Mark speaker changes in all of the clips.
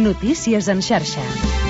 Speaker 1: Notícies en xarxa.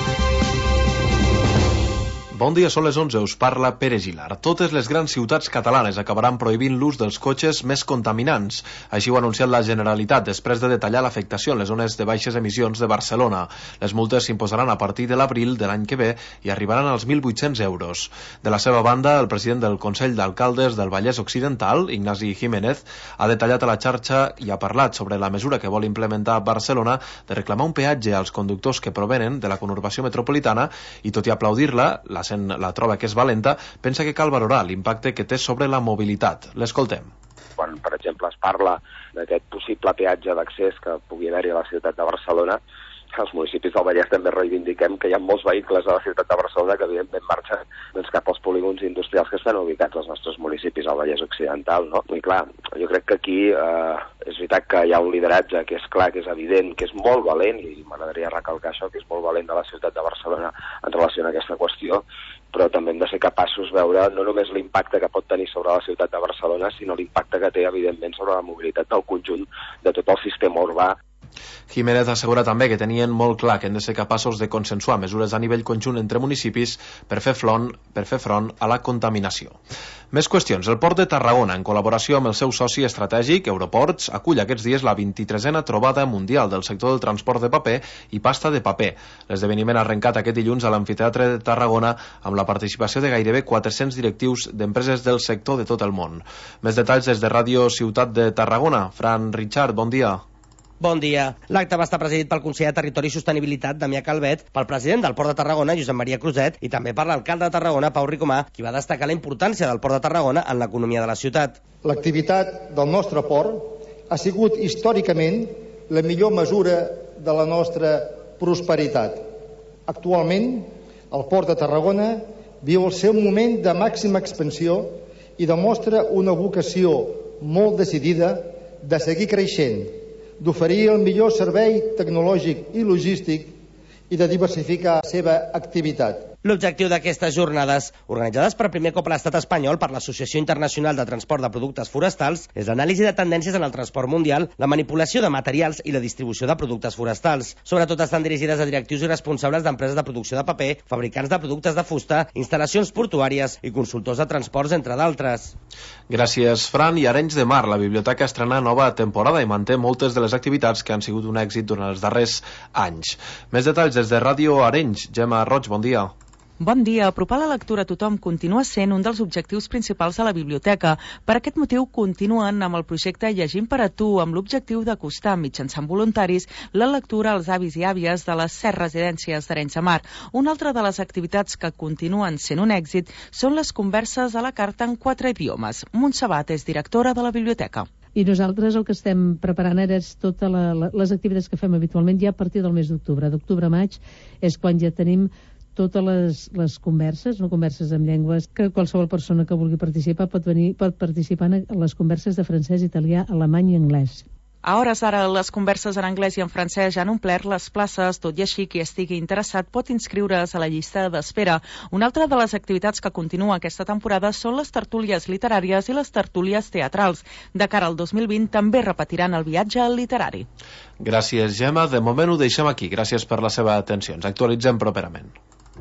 Speaker 2: Bon dia, són les 11, us parla Pere Gilar. Totes les grans ciutats catalanes acabaran prohibint l'ús dels cotxes més contaminants. Així ho ha anunciat la Generalitat, després de detallar l'afectació en les zones de baixes emissions de Barcelona. Les multes s'imposaran a partir de l'abril de l'any que ve i arribaran als 1.800 euros. De la seva banda, el president del Consell d'Alcaldes del Vallès Occidental, Ignasi Jiménez, ha detallat a la xarxa i ha parlat sobre la mesura que vol implementar Barcelona de reclamar un peatge als conductors que provenen de la conurbació metropolitana i, tot i aplaudir-la, la troba que és valenta, pensa que cal valorar l'impacte que té sobre la mobilitat. L'escoltem.
Speaker 3: Quan, per exemple, es parla d'aquest possible peatge d'accés que pugui haver-hi a la ciutat de Barcelona, els municipis del Vallès també reivindiquem que hi ha molts vehicles a la ciutat de Barcelona que evidentment marxen cap als polígons industrials que estan ubicats als nostres municipis al Vallès Occidental, no? I clar, jo crec que aquí és veritat que hi ha un lideratge que és clar, que és evident, que és molt valent, i m'agradaria recalcar això, que és molt valent de la ciutat de Barcelona en relació a aquesta qüestió, però també hem de ser capaços de veure no només l'impacte que pot tenir sobre la ciutat de Barcelona, sinó l'impacte que té, evidentment, sobre la mobilitat del conjunt de tot el sistema urbà.
Speaker 2: Jiménez assegura també que tenien molt clar que hem de ser capaços de consensuar mesures a nivell conjunt entre municipis per fer front a la contaminació. Més qüestions. El Port de Tarragona, en col·laboració amb el seu soci estratègic, Euroports, acull aquests dies la 23a trobada mundial del sector del transport de paper i pasta de paper. L'esdeveniment ha arrencat aquest dilluns a l'Amfiteatre de Tarragona amb la participació de gairebé 400 directius d'empreses del sector de tot el món. Més detalls des de Ràdio Ciutat de Tarragona. Fran Richard, bon dia.
Speaker 4: Bon dia. L'acte va estar presidit pel conseller de Territori i Sostenibilitat, Damià Calvet, pel president del Port de Tarragona, Josep Maria Cruzet, i també per l'alcalde de Tarragona, Pau Ricomà, qui va destacar la importància del Port de Tarragona en l'economia de la ciutat.
Speaker 5: L'activitat del nostre port ha sigut històricament la millor mesura de la nostra prosperitat. Actualment, el Port de Tarragona viu el seu moment de màxima expansió i demostra una vocació molt decidida de seguir creixent, d'oferir el millor servei tecnològic i logístic i de diversificar la seva activitat.
Speaker 4: L'objectiu d'aquestes jornades, organitzades per primer cop a l'estat espanyol per l'Associació Internacional de Transport de Productes Forestals, és l'anàlisi de tendències en el transport mundial, la manipulació de materials i la distribució de productes forestals. Sobretot estan dirigides a directius i responsables d'empreses de producció de paper, fabricants de productes de fusta, instal·lacions portuàries i consultors de transports, entre d'altres.
Speaker 2: Gràcies, Fran. I Arenys de Mar, la biblioteca estrena nova temporada i manté moltes de les activitats que han sigut un èxit durant els darrers anys. Més detalls des de Ràdio Arenys. Gemma Roig, bon dia.
Speaker 6: Bon dia. Apropar la lectura a tothom continua sent un dels objectius principals de la biblioteca. Per aquest motiu continuen amb el projecte Llegim per a tu, amb l'objectiu d'acostar mitjançant voluntaris la lectura als avis i àvies de les 7 residències d'Arenys de Mar. Una altra de les activitats que continuen sent un èxit són les converses a la carta en 4 idiomes. Montserrat és directora de la biblioteca.
Speaker 7: I nosaltres el que estem preparant ara és totes les activitats que fem habitualment ja a partir del mes d'octubre. D'octubre a maig és quan ja tenim totes les converses, no converses en llengües, que qualsevol persona que vulgui participar pot participar en les converses de francès, italià, alemany i anglès.
Speaker 6: A hores d'ara, les converses en anglès i en francès ja han omplert les places, tot i així qui estigui interessat pot inscriure's a la llista d'espera. Una altra de les activitats que continua aquesta temporada són les tertúlies literàries i les tertúlies teatrals. De cara al 2020 també repetiran el viatge al literari.
Speaker 2: Gràcies, Gemma. De moment ho deixem aquí. Gràcies per la seva atenció. Ens actualitzem properament.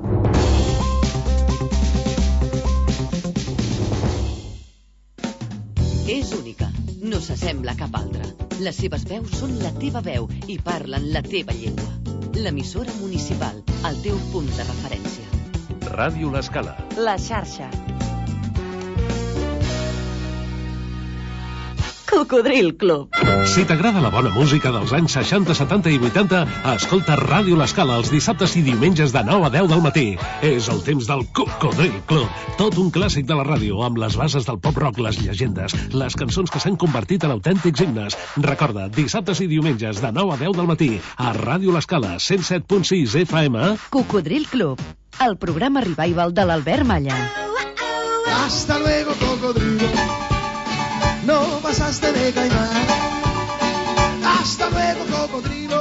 Speaker 8: És única, no s'assembla a cap altra. Les seves veus són la teva veu i parlen la teva llengua. L'emissora municipal, el teu punt de referència.
Speaker 9: Ràdio L'Escala.
Speaker 1: La xarxa.
Speaker 6: Cocodril Club.
Speaker 9: Si t'agrada la bona música dels anys 60, 70 i 80, escolta Ràdio L'Escala els dissabtes i diumenges de 9 a 10 del matí. És el temps del Cocodril Club. Tot un clàssic de la ràdio, amb les bases del pop-rock, les llegendes, les cançons que s'han convertit en autèntics himnes. Recorda, dissabtes i diumenges de 9 a 10 del matí, a Ràdio L'Escala, 107.6 FM.
Speaker 1: Cocodril Club, el programa revival de l'Albert Malla.
Speaker 10: Hasta luego, cocodrilo. No pasaste de caimán. Hasta luego, cocodrilo.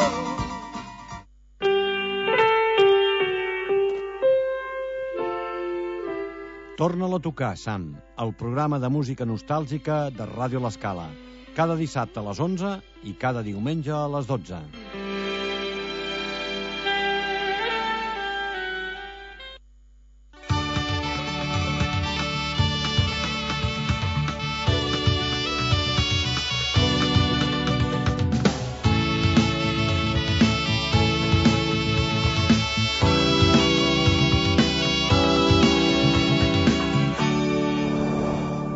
Speaker 11: Torna-la a tocar, Sam, el programa de música nostàlgica de Ràdio L'Escala. Cada dissabte a les 11 i cada diumenge a les 12.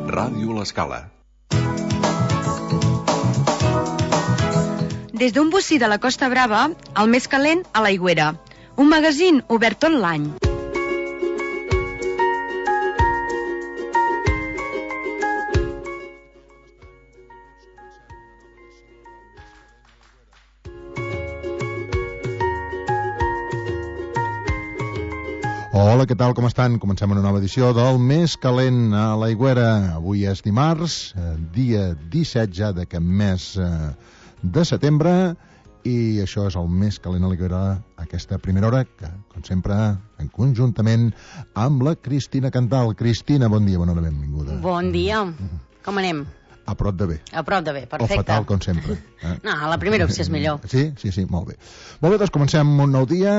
Speaker 12: Ràdio L'Escala.
Speaker 13: Des d'un bocí de la Costa Brava, el més calent a l'Aigüera. Un magazín obert tot l'any.
Speaker 14: Hola, què tal, com estan? Comencem una nova edició del Més Calent a l'Aigüera. Avui és dimarts, dia 17 ja d'aquest mes de setembre, i això és el Més Calent a l'Aigüera, aquesta primera hora, que, com sempre, en conjuntament amb la Cristina Cantal. Cristina, bon dia, bona hora, benvinguda.
Speaker 15: Bon dia. Com anem?
Speaker 14: A prop de bé.
Speaker 15: A prop de bé, perfecte.
Speaker 14: O fatal, com sempre.
Speaker 15: No, la primera opció és millor.
Speaker 14: Sí, molt bé. Molt bé, doncs comencem un nou dia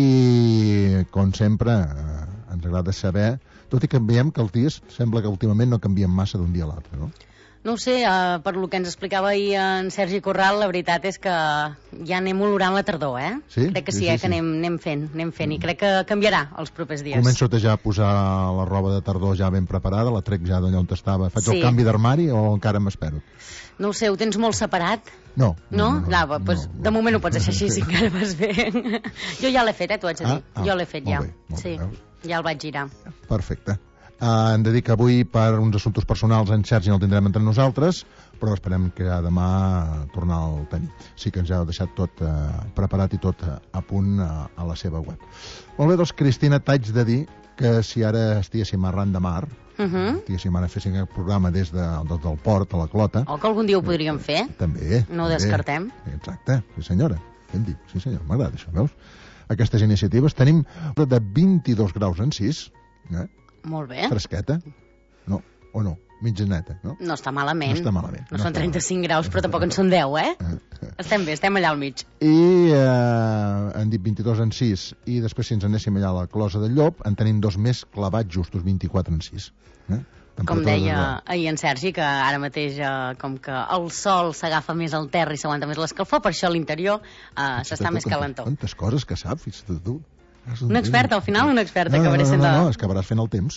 Speaker 14: i, com sempre, ens agrada saber, tot i que veiem que els dies sembla que últimament no canvien massa d'un dia a l'altre, no?
Speaker 15: No ho sé, per lo que ens explicava ahir en Sergi Corral, la veritat és que ja anem olorant la tardor, eh?
Speaker 14: Sí?
Speaker 15: Crec que sí, que anem fent, i crec que canviarà els propers dies.
Speaker 14: Començo ja a posar la roba de tardor ja ben preparada, la trec ja d'allà on estava. Faig el canvi d'armari o encara m'espero?
Speaker 15: No ho sé, ho tens molt separat?
Speaker 14: No.
Speaker 15: No? Doncs de moment ho pots deixar així, si encara vas bé. Jo ja l'he fet, t'ho haig de dir. Jo l'he fet ja. Sí, ja el vaig girar.
Speaker 14: Perfecte. Hem de dir que avui, per uns assumptes personals, en Sergi no el tindrem entre nosaltres, però esperem que demà tornar al tenir. Sí que ens ha deixat tot preparat i tot a punt a la seva web. Molt bé, doncs, Cristina, t'haig de dir que si ara estiguéssim arran de mar, estiguéssim ara féssim aquest programa des del port a la Clota...
Speaker 15: O que algun dia ho podríem fer.
Speaker 14: També.
Speaker 15: No ho descartem.
Speaker 14: Exacte, sí senyora. Què em dic? Sí senyor, m'agrada això, veus? Aquestes iniciatives tenim de 22 graus en 6,
Speaker 15: molt bé.
Speaker 14: Fresqueta? No, o no? Mitjaneta, no?
Speaker 15: No està malament.
Speaker 14: No està malament.
Speaker 15: No són 35 graus, però tampoc en són 10, eh? Estem bé, estem allà al mig.
Speaker 14: I han dit 22 en 6, i després si ens anéssim allà a la Closa del Llop, en tenim dos més clavats justos, 24 en 6.
Speaker 15: Com deia ahir en Sergi, que ara mateix com que el sol s'agafa més al terra i s'aguanta més l'escalfor, per això a l'interior s'està més calentó.
Speaker 14: Quantes coses que saps, fins i tot tu.
Speaker 15: Una experta, al final una experta acabaré sent...
Speaker 14: No, acabaràs fent el temps.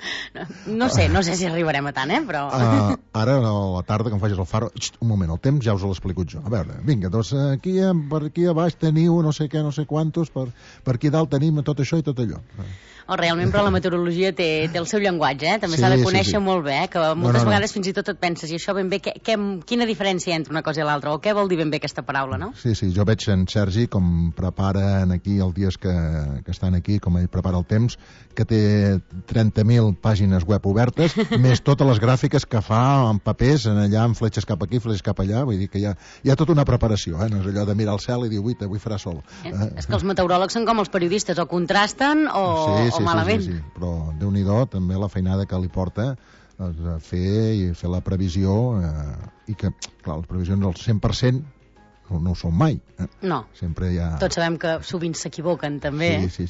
Speaker 15: No sé si arribarem a tant, però...
Speaker 14: Ara, a la tarda, quan facis el faro, un moment, el temps ja us l'explico jo. A veure, vinga, doncs per aquí a baix teniu no sé què, no sé quantos, per aquí dalt tenim tot això i tot allò.
Speaker 15: Realment, però la meteorologia té el seu llenguatge, també s'ha de conèixer molt bé, que moltes vegades fins i tot et penses, i això ben bé, quina diferència entre una cosa i l'altra, o què vol dir ben bé aquesta paraula, no?
Speaker 14: Sí, jo veig en Sergi com preparen aquí els dies que estan aquí, com ell prepara el temps, que té 30.000 pàgines web obertes, més totes les gràfiques que fa en papers, allà amb fletxes cap aquí, fletxes cap allà, vull dir que hi ha tota una preparació, no és allò de mirar el cel i dir, avui farà sol.
Speaker 15: És que els meteoròlegs són com els periodistes, o contrasten o malament.
Speaker 14: Sí, però Déu-n'hi-do també la feinada que li porta a fer la previsió i que, clar, les previsions del 100% no ho són mai.
Speaker 15: No,
Speaker 14: sempre hi ha...
Speaker 15: tots sabem que sovint s'equivoquen també.
Speaker 14: Sí.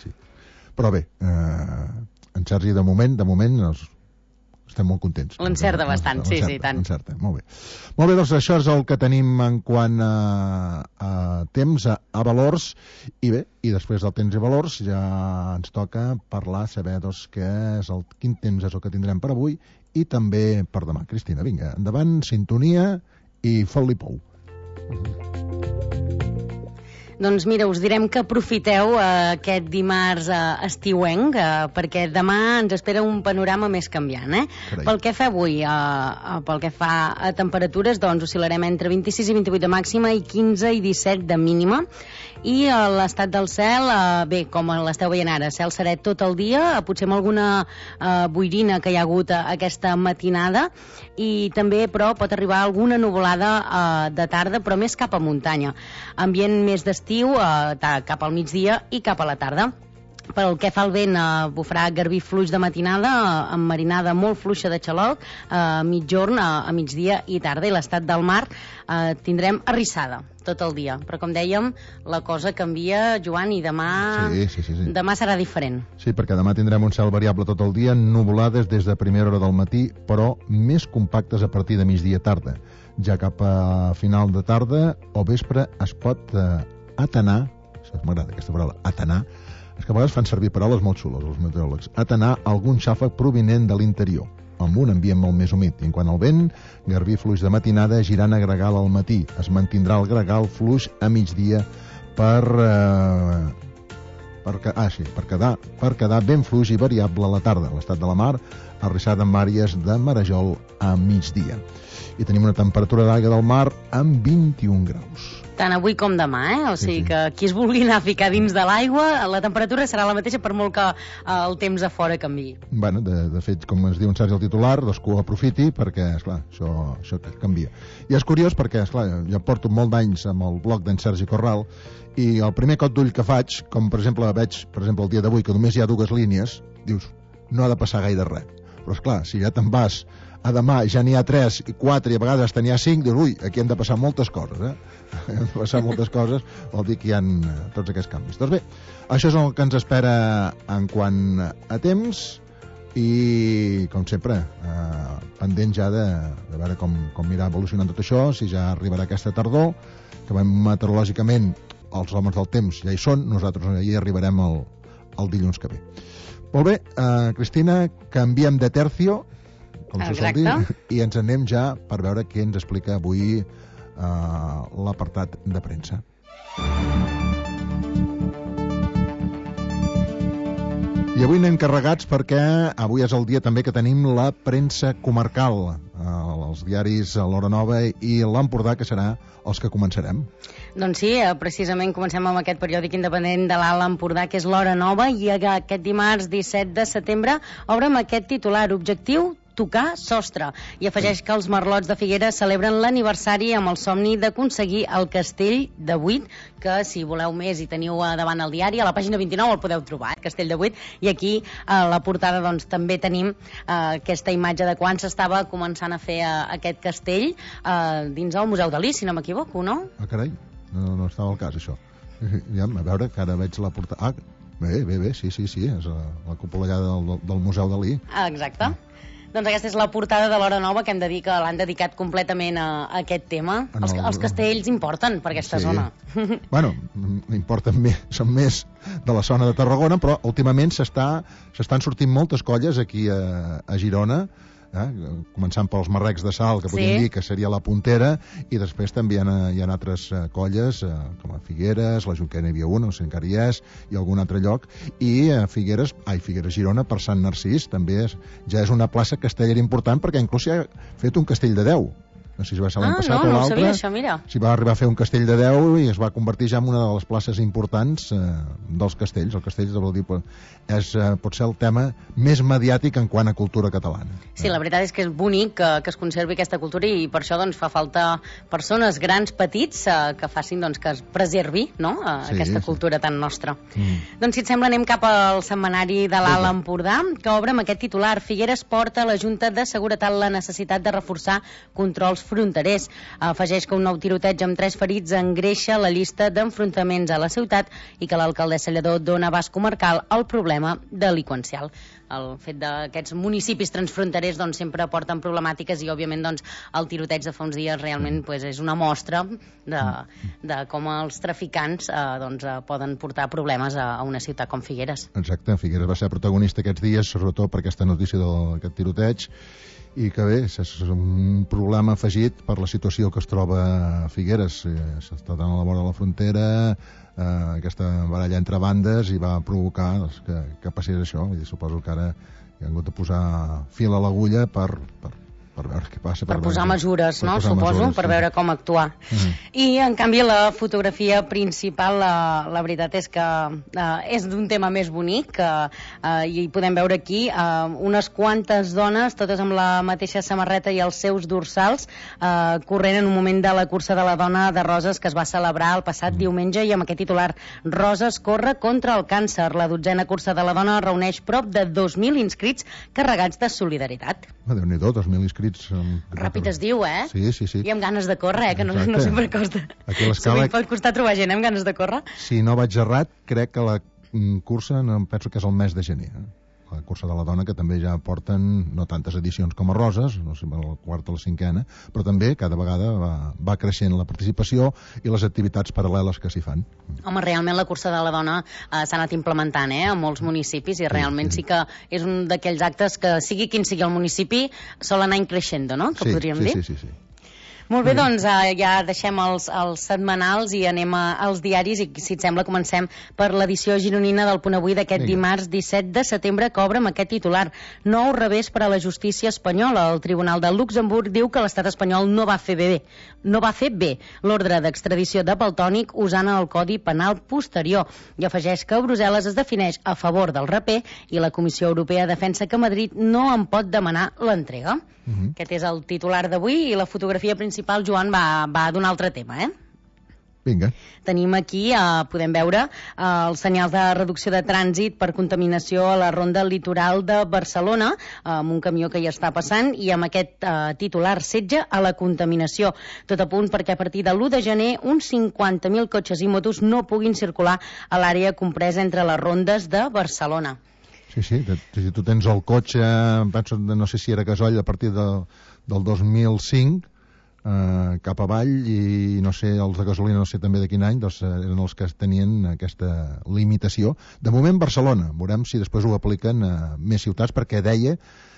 Speaker 14: Però bé, en Sergi de moment estem molt contents.
Speaker 15: L'encerta bastant, sí, tant.
Speaker 14: L'encerta, molt bé. Molt bé, doncs això és el que tenim en quant a temps, a valors, i bé, i després del temps i valors ja ens toca parlar, saber quin temps és el que tindrem per avui i també per demà. Cristina, vinga, endavant, sintonia i fot-li pou.
Speaker 15: Doncs mira, us direm que aprofiteu aquest dimarts estiuenc, perquè demà ens espera un panorama més canviant, Pel que fa avui, pel que fa a temperatures, doncs oscil·larem entre 26 i 28 de màxima i 15 i 17 de mínima. I l'estat del cel, bé, com l'esteu veient ara, cel serè tot el dia, potser amb alguna boirina que hi ha hagut aquesta matinada, i també, però, pot arribar alguna nuvolada de tarda, però més cap a muntanya. Ambient més d'estiu, cap al migdia i cap a la tarda. Pel que fa al vent, bufarà garbí fluix de matinada, amb marinada molt fluixa de xaloc, mitjorn, a migdia i tarda. I l'estat del mar tindrem arrissada tot el dia. Però, com dèiem, la cosa canvia, Joan, i demà...
Speaker 14: Sí.
Speaker 15: Demà serà diferent.
Speaker 14: Sí, perquè demà tindrem un cel variable tot el dia, nuvolades des de primera hora del matí, però més compactes a partir de migdia tarda. Ja cap a final de tarda o vespre es pot atanar, m'agrada aquesta paraula, atanar, és que a vegades fan servir paraules molt xules els meteoròlegs, atanar algun xàfec provinent de l'interior. amb un ambient molt més humit. I en quant al vent, garbí fluix de matinada, girant a gregal al matí. Es mantindrà el gregal fluix a migdia per quedar ben fluix i variable a la tarda. L'estat de la mar, arrissada amb àrees de marejol a migdia. I tenim una temperatura d'aigua del mar amb 21 graus.
Speaker 15: Tant avui com demà, O sigui que qui es vulgui anar a ficar dins de l'aigua, la temperatura serà la mateixa per molt que el temps a fora canviï.
Speaker 14: Bueno, de fet, com es diu en Sergi el titular, doncs que ho aprofiti perquè, esclar, això canvia. I és curiós perquè, esclar, jo porto molt d'anys amb el blog d'en Sergi Corral i el primer cop d'ull que faig, com per exemple veig el dia d'avui que només hi ha 2 línies, dius, no ha de passar gaire res. Però esclar, si ja te'n vas a demà ja n'hi ha 3 i 4 i a vegades n'hi ha 5, dius, ui, aquí hem de passar moltes coses, hem de passar moltes coses, vol dir que hi ha tots aquests canvis. Doncs bé, això és el que ens espera en quant a temps i, com sempre, pendent ja de veure com anirà evolucionant tot això, si ja arribarà aquesta tardor, que meteorològicament els homes del temps ja hi són, nosaltres ja hi arribarem el dilluns que ve. Molt bé, Cristina, canviem de tercio, com se sol dir, i ens anem ja per veure què ens explica avui l'apartat de premsa. I avui anem carregats perquè avui és el dia també que tenim la premsa comarcal, els diaris L'Hora Nova i l'Empordà, que serà els que començarem.
Speaker 15: Doncs sí, precisament comencem amb aquest periòdic independent de l'Alt Empordà, que és L'Hora Nova, i aquest dimarts 17 de setembre obre amb aquest titular: objectiu tocar sostre, i afegeix que els merlots de Figueres celebren l'aniversari amb el somni d'aconseguir el castell de 8, que si voleu més i teniu davant el diari, a la pàgina 29 el podeu trobar, castell de 8, i aquí a la portada doncs també tenim aquesta imatge de quan s'estava començant a fer aquest castell dins el Museu Dalí, si no m'equivoco, no?
Speaker 14: Ah, carai, no estava al cas, això. Ja, a veure, que ara veig la portada. Ah, bé, sí, és la cúpula allà del Museu Dalí.
Speaker 15: Exacte. Doncs aquesta és la portada de l'Hora Nova, que hem de dir que l'han dedicat completament a aquest tema. Els castells importen per aquesta zona.
Speaker 14: Bueno, importen més, són més de la zona de Tarragona, però últimament s'estan sortint moltes colles aquí a Girona, començant pels Marrecs de Sal, que podríem dir que seria la puntera, i després també hi ha altres colles, com a Figueres, la Junquera hi havia una, no sé encara hi és, i algun altre lloc, i Figueres Girona, per Sant Narcís, també ja és una plaça castellera important, perquè inclús s'hi ha fet un castell de 10. No sé si va ser l'any passat o l'altre.
Speaker 15: No sabia això, mira.
Speaker 14: S'hi va arribar a fer un castell de 10 i es va convertir ja en una de les places importants dels castells. El castell, vol dir, pot ser el tema més mediàtic en quant a cultura catalana.
Speaker 15: Sí, la veritat és que és bonic que es conservi aquesta cultura, i per això doncs fa falta persones grans, petits, que facin que es preservi, no?, aquesta cultura tan nostra. Doncs, si et sembla, anem cap al setmanari de l'Alt Empordà, que obre amb aquest titular: Figueres porta a la Junta de Seguretat la necessitat de reforçar controls fronterers. Afegeix que un nou tiroteig amb 3 ferits engreixa la llista d'enfrontaments a la ciutat i que l'alcaldessa Lledó dona abast comarcal al problema delinqüencial. El fet d'aquests municipis transfronterers sempre porten problemàtiques, i òbviament el tiroteig de fa uns dies realment és una mostra de com els traficants poden portar problemes a una ciutat com Figueres.
Speaker 14: Exacte, Figueres va ser protagonista aquests dies, sobretot per aquesta notícia d'aquest tiroteig, i que bé, és un problema afegit per la situació que es troba a Figueres. S'està tant a la vora de la frontera, aquesta baralla entre bandes, i va provocar que passés això. Suposo que ara hi han hagut de posar fil a l'agulla per veure què passa.
Speaker 15: Per posar mesures, no? Suposo, per veure com actuar. I, en canvi, la fotografia principal, la veritat és que és d'un tema més bonic, i podem veure aquí unes quantes dones, totes amb la mateixa samarreta i els seus dorsals, corrent en un moment de la cursa de la dona de Roses, que es va celebrar el passat diumenge, i amb aquest titular: Roses corre contra el càncer. La 12a cursa de la dona reuneix prop de 2.000 inscrits carregats de solidaritat.
Speaker 14: Déu-n'hi-do, 2.000 inscrits.
Speaker 15: Ràpid es diu,
Speaker 14: Sí.
Speaker 15: I amb ganes de córrer, que no sempre costa.
Speaker 14: Aquí a l'escala
Speaker 15: pot costar trobar gent amb ganes de córrer.
Speaker 14: Si no vaig errat, crec que la cursa penso que és el mes de gener. la cursa de la dona, que també ja porten no tantes edicions com a Roses, no sé, la quarta o la cinquena, però també cada vegada va creixent la participació i les activitats paral·leles que s'hi fan.
Speaker 15: Home, realment la cursa de la dona s'ha anat implementant a molts municipis i realment sí que és un d'aquells actes que, sigui quin sigui el municipi, sol anar creixent, no?, que podríem dir.
Speaker 14: Sí.
Speaker 15: Molt bé, doncs ja deixem els setmanals i anem als diaris i, si et sembla, comencem per l'edició gironina del Punt Avui d'aquest dimarts 17 de setembre, que obre amb aquest titular: nou revés per a la justícia espanyola. El Tribunal de Luxemburg diu que l'estat espanyol no va fer bé l'ordre d'extradició de Valtònyc usant el Codi Penal posterior, i afegeix que Brussel·les es defineix a favor del raper i la Comissió Europea defensa que Madrid no en pot demanar l'entrega. Aquest és el titular d'avui, i la fotografia principal, Joan, va d'un altre tema,
Speaker 14: Vinga.
Speaker 15: Tenim aquí, podem veure, els senyals de reducció de trànsit per contaminació a la ronda litoral de Barcelona, amb un camió que ja està passant, i amb aquest titular: setge a la contaminació. Tot a punt perquè a partir de l'1 de gener uns 50.000 cotxes i motos no puguin circular a l'àrea compresa entre les rondes de Barcelona.
Speaker 14: Sí, si tu tens el cotxe, penso, no sé si era gasoll a partir del 2005 cap avall, i no sé, els de gasolina no sé també de quin any, doncs eren els que tenien aquesta limitació. De moment Barcelona, veurem si després ho apliquen a més ciutats, perquè deia,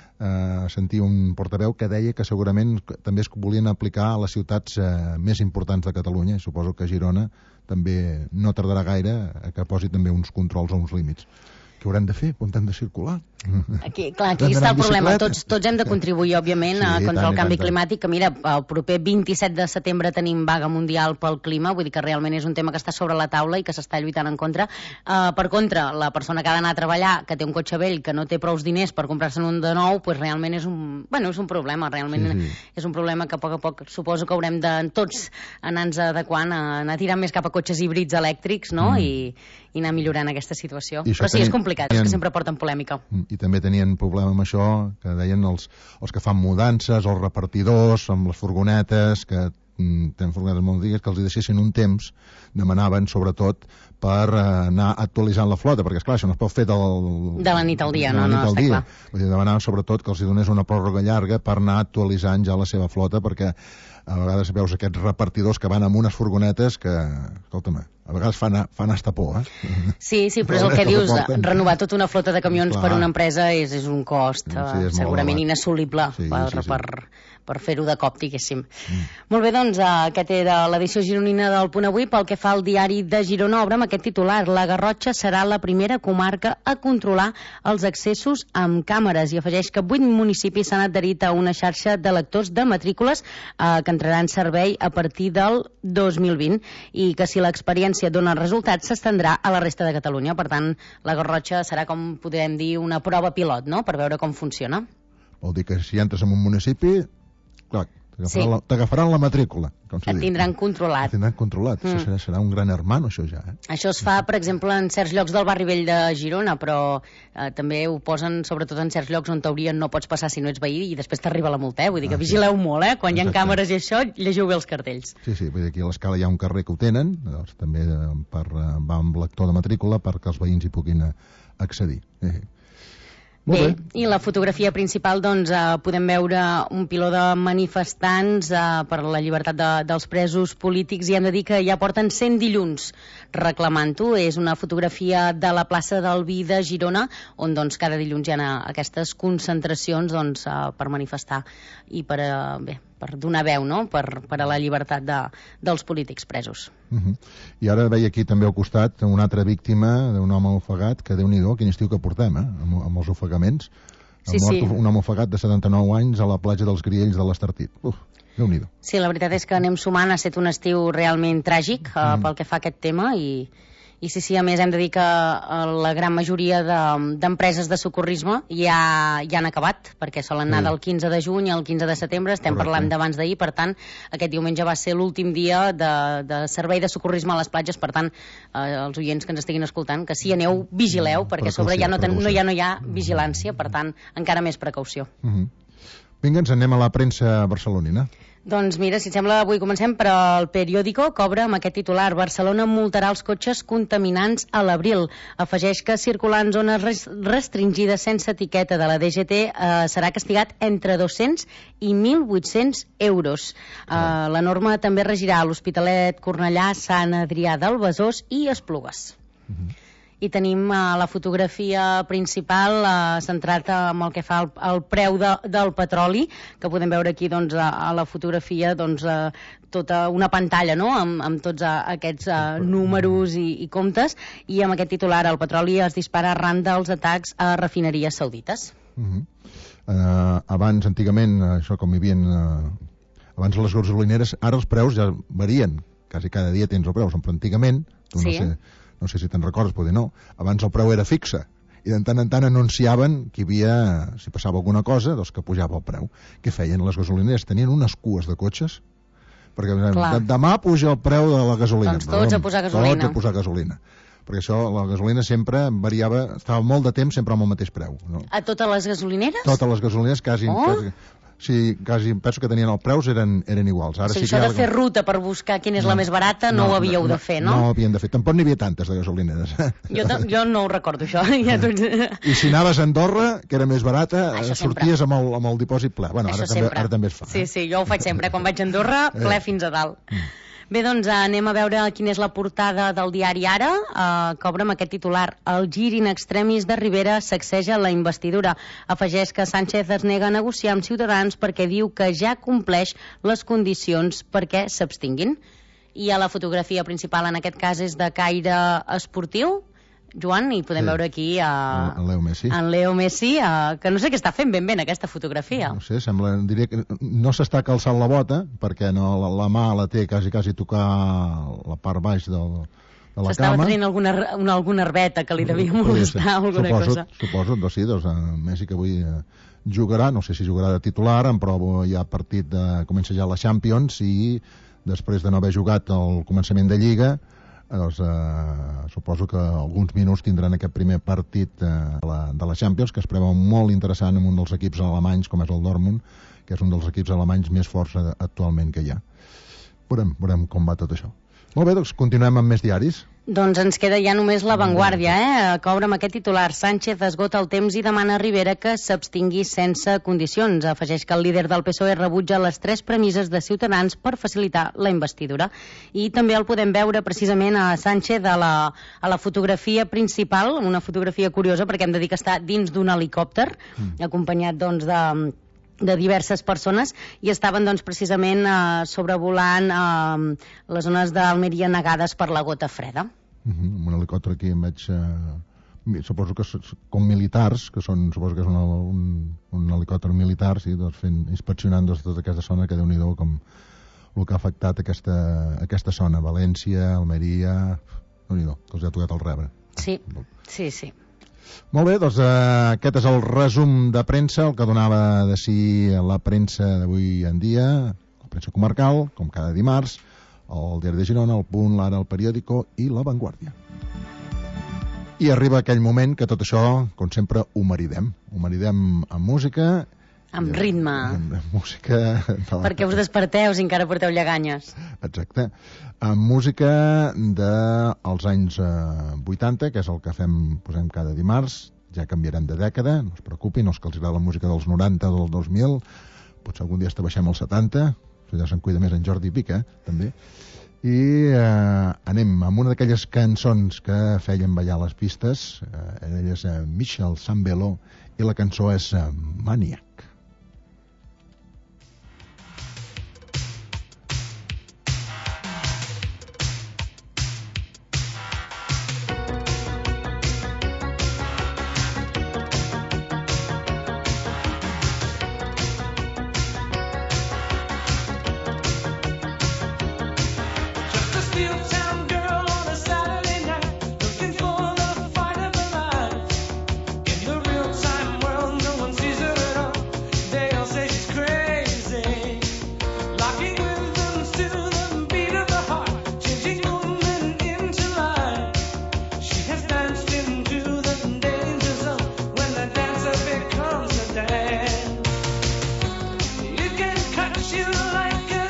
Speaker 14: sentia un portaveu que deia que segurament també es volien aplicar a les ciutats més importants de Catalunya, i suposo que Girona també no tardarà gaire a que posi també uns controls o uns límits. Què haurem de fer? On hem de circular?
Speaker 15: Aquí està el problema. Tots hem de contribuir, òbviament, contra el canvi climàtic, que mira, el proper 27 de setembre tenim vaga mundial pel clima, vull dir que realment és un tema que està sobre la taula i que s'està lluitant en contra. Per contra, la persona que ha d'anar a treballar, que té un cotxe vell, que no té prous diners per comprar-se'n un de nou, doncs realment és un problema, realment és un problema que a poc suposo que haurem de tots anar-nos adequant, anar tirant més cap a cotxes híbrids elèctrics, no?, i anar millorant aquesta situació. Però sí, és complicat, és que sempre porten polèmica.
Speaker 14: I també tenien problema amb això, que deien els que fan mudances, els repartidors, amb les furgonetes, que tenen furgonetes molt antigues, que els hi deixessin un temps, demanaven sobretot per anar actualitzant la flota, perquè esclar, això no es pot fer de
Speaker 15: la nit al dia, no, està clar.
Speaker 14: Vull dir, demanaven sobretot que els hi donés una pròrroga llarga per anar actualitzant ja la seva flota, perquè a vegades veus aquests repartidors que van amb unes furgonetes que, escolta'm, a vegades fan hasta por,
Speaker 15: Sí, però és el que dius, renovar tota una flota de camions per una empresa és un cost segurament inassolible per fer-ho de cop, diguéssim. Molt bé, doncs, aquest era l'edició gironina del Punt Avui. Pel que fa al diari de Girona, obre amb aquest titular: la Garrotxa serà la primera comarca a controlar els accessos amb càmeres, i afegeix que 8 municipis s'han adherit a una xarxa de lectors de matrícules que entrarà en servei a partir del 2020, i que si l'experiència dona resultats s'estendrà a la resta de Catalunya. Per tant, la Garrotxa serà, com podem dir, una prova pilot, no?, per veure com funciona.
Speaker 14: Vol dir que si entres en un municipi, clar, t'agafaran la matrícula, com se diu.
Speaker 15: Et tindran controlat.
Speaker 14: Serà un gran hermano, això ja.
Speaker 15: Això es fa, per exemple, en certs llocs del barri vell de Girona, però també ho posen, sobretot en certs llocs on teoria no pots passar si no ets veí, i després t'arriba la multa, vull dir que vigileu molt, quan hi ha càmeres i això, llegiu bé els cartells.
Speaker 14: Sí, vull dir que a l'Escala hi ha un carrer que ho tenen, doncs també va amb lector de matrícula perquè els veïns hi puguin accedir.
Speaker 15: Bé, i la fotografia principal, doncs, podem veure un piló de manifestants per la llibertat dels presos polítics, i hem de dir que ja porten 100 dilluns reclamant-ho. És una fotografia de la plaça del Vi de Girona, on doncs cada dilluns hi ha aquestes concentracions per manifestar i per donar veu, no?, per a la llibertat dels polítics presos.
Speaker 14: I ara veia aquí també al costat una altra víctima d'un home ofegat, que Déu-n'hi-do, quin estiu que portem, amb els ofegaments. Ha mort un home ofegat de 79 anys a la platja dels Griells de l'Estartit. Déu-n'hi-do.
Speaker 15: Sí, la veritat és que anem sumant, ha estat un estiu realment tràgic pel que fa a aquest tema, i sí, a més hem de dir que la gran majoria d'empreses de socorrisme ja han acabat, perquè solen anar del 15 de juny al 15 de setembre, estem parlant d'abans d'ahir, per tant, aquest diumenge va ser l'últim dia de servei de socorrisme a les platges, per tant, els oients que ens estiguin escoltant, que si aneu, vigileu, perquè a sobre ja no hi ha vigilància, per tant, encara més precaució.
Speaker 14: Vinga, ens anem a la premsa barcelonina.
Speaker 15: Doncs mira, si et sembla, avui comencem, però el periòdico cobra amb aquest titular: Barcelona multarà els cotxes contaminants a l'abril. Afegeix que circular en zones restringides sense etiqueta de la DGT serà castigat entre 200 i 1.800 euros. La norma també regirà a l'Hospitalet, Cornellà, Sant Adrià del Besòs i Esplugues. I tenim la fotografia principal centrat en el que fa el preu del petroli, que podem veure aquí a la fotografia tota una pantalla, no?, amb tots aquests números i comptes, i amb aquest titular: el petroli es dispara arran dels atacs a refineries saudites.
Speaker 14: Abans, antigament, això com hi havia abans les gasolineres, ara els preus ja varien, quasi cada dia tens el preu, però antigament, no sé si te'n recordes, potser no, abans el preu era fixe, i de tant en tant anunciaven que hi havia, si passava alguna cosa, doncs que pujava el preu. Què feien? Les gasolineres tenien unes cues de cotxes, perquè demà puja el preu de la gasolina.
Speaker 15: Doncs tots a posar gasolina.
Speaker 14: Tots a posar gasolina. Perquè això, la gasolina sempre variava, estava molt de temps sempre amb el mateix preu. No?
Speaker 15: A totes les gasolineres?
Speaker 14: Totes les gasolineres quasi penso que tenien els preus eren iguals. Ara sí
Speaker 15: això de fer ruta per buscar quina és la més barata no ho havíeu de fer, no?
Speaker 14: No ho havien de fer. Tampoc n'hi havia tantes de gasolineres.
Speaker 15: Jo no ho recordo, això.
Speaker 14: I si anaves a Andorra, que era més barata, sorties amb el dipòsit ple. Bueno, ara també es fa.
Speaker 15: Sí, jo ho faig sempre. Quan vaig a Andorra, ple fins a dalt. Bé, doncs anem a veure quina és la portada del diari Ara, que obre amb aquest titular: el gir in extremis de Rivera sacseja la investidura. Afegeix que Sánchez es nega a negociar amb Ciutadans perquè diu que ja compleix les condicions perquè s'abstinguin. I a la fotografia principal, en aquest cas, és de caire esportiu. Joan, i podem veure aquí
Speaker 14: en
Speaker 15: Leo Messi, que no sé què està fent ben bé en aquesta fotografia.
Speaker 14: No sé, diria que no s'està calçant la bota, perquè la mà la té quasi tocar la part baix de la cama.
Speaker 15: S'estava tenint alguna herbeta que li devia molestar, alguna cosa.
Speaker 14: Suposo, doncs Messi, que avui jugarà, no sé si jugarà de titular, però hi ha partit comença ja la Champions, i després de no haver jugat al començament de Lliga, doncs suposo que alguns minuts tindran aquest primer partit de la Champions, que es preveu molt interessant amb un dels equips alemanys, com és el Dortmund, que és un dels equips alemanys més forts actualment que hi ha. Veurem com va tot això. Molt bé, doncs continuem amb més diaris.
Speaker 15: Doncs ens queda ja només La Vanguardia, que obre amb aquest titular: Sánchez esgota el temps i demana a Rivera que s'abstingui sense condicions. Afegeix que el líder del PSOE rebutja les 3 premisses de Ciutadans per facilitar la investidura. I també el podem veure precisament a Sánchez a la fotografia principal, una fotografia curiosa perquè hem de dir que està dins d'un helicòpter, acompanyat de diverses persones, i estaven precisament sobrevolant les zones d'Almeria negades per la gota freda.
Speaker 14: Amb un helicòpter aquí em veig suposo que com militars, que suposo que és un helicòpter militar, inspeccionant tota aquesta zona, que Déu-n'hi-do com el que ha afectat aquesta zona, València, Almeria, Déu-n'hi-do, que els ha tocat el rebre.
Speaker 15: Sí.
Speaker 14: Molt bé, doncs aquest és el resum de premsa, el que donava de si la premsa d'avui en dia, la premsa comarcal, com cada dimarts, el Diari de Girona, el Punt, l'Ara, el Periòdico i La Vanguardia. I arriba aquell moment que tot això, com sempre, ho maridem. Ho maridem amb música.
Speaker 15: Amb ritme.
Speaker 14: Amb música.
Speaker 15: Perquè us desperteu si encara porteu lleganyes.
Speaker 14: Exacte. Amb música dels anys 80, que és el que posem cada dimarts. Ja canviarem de dècada, no es preocupin, els que els agrada la música dels 90 o del 2000, potser algun dia baixem als 70, ja se'n cuida més en Jordi Pica, també. I anem amb una d'aquelles cançons que feien ballar les pistes. Ell és Michel Sambello i la cançó és Maniac.
Speaker 10: You like a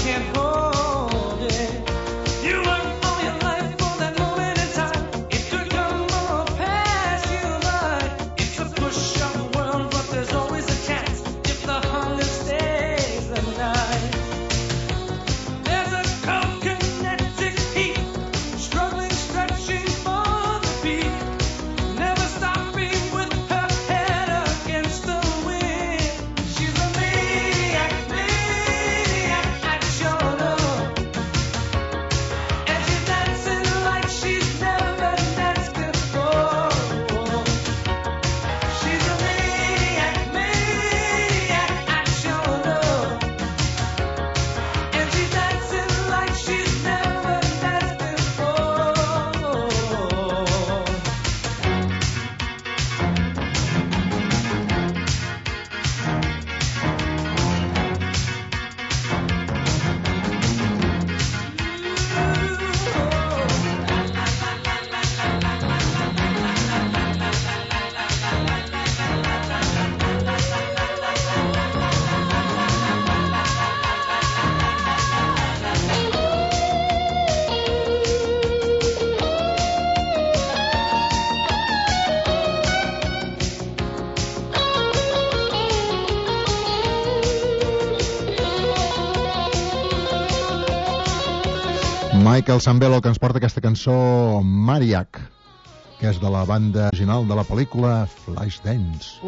Speaker 14: Michael Sambello, que ens porta aquesta cançó Mariac, que és de la banda original de la pel·lícula Flashdance.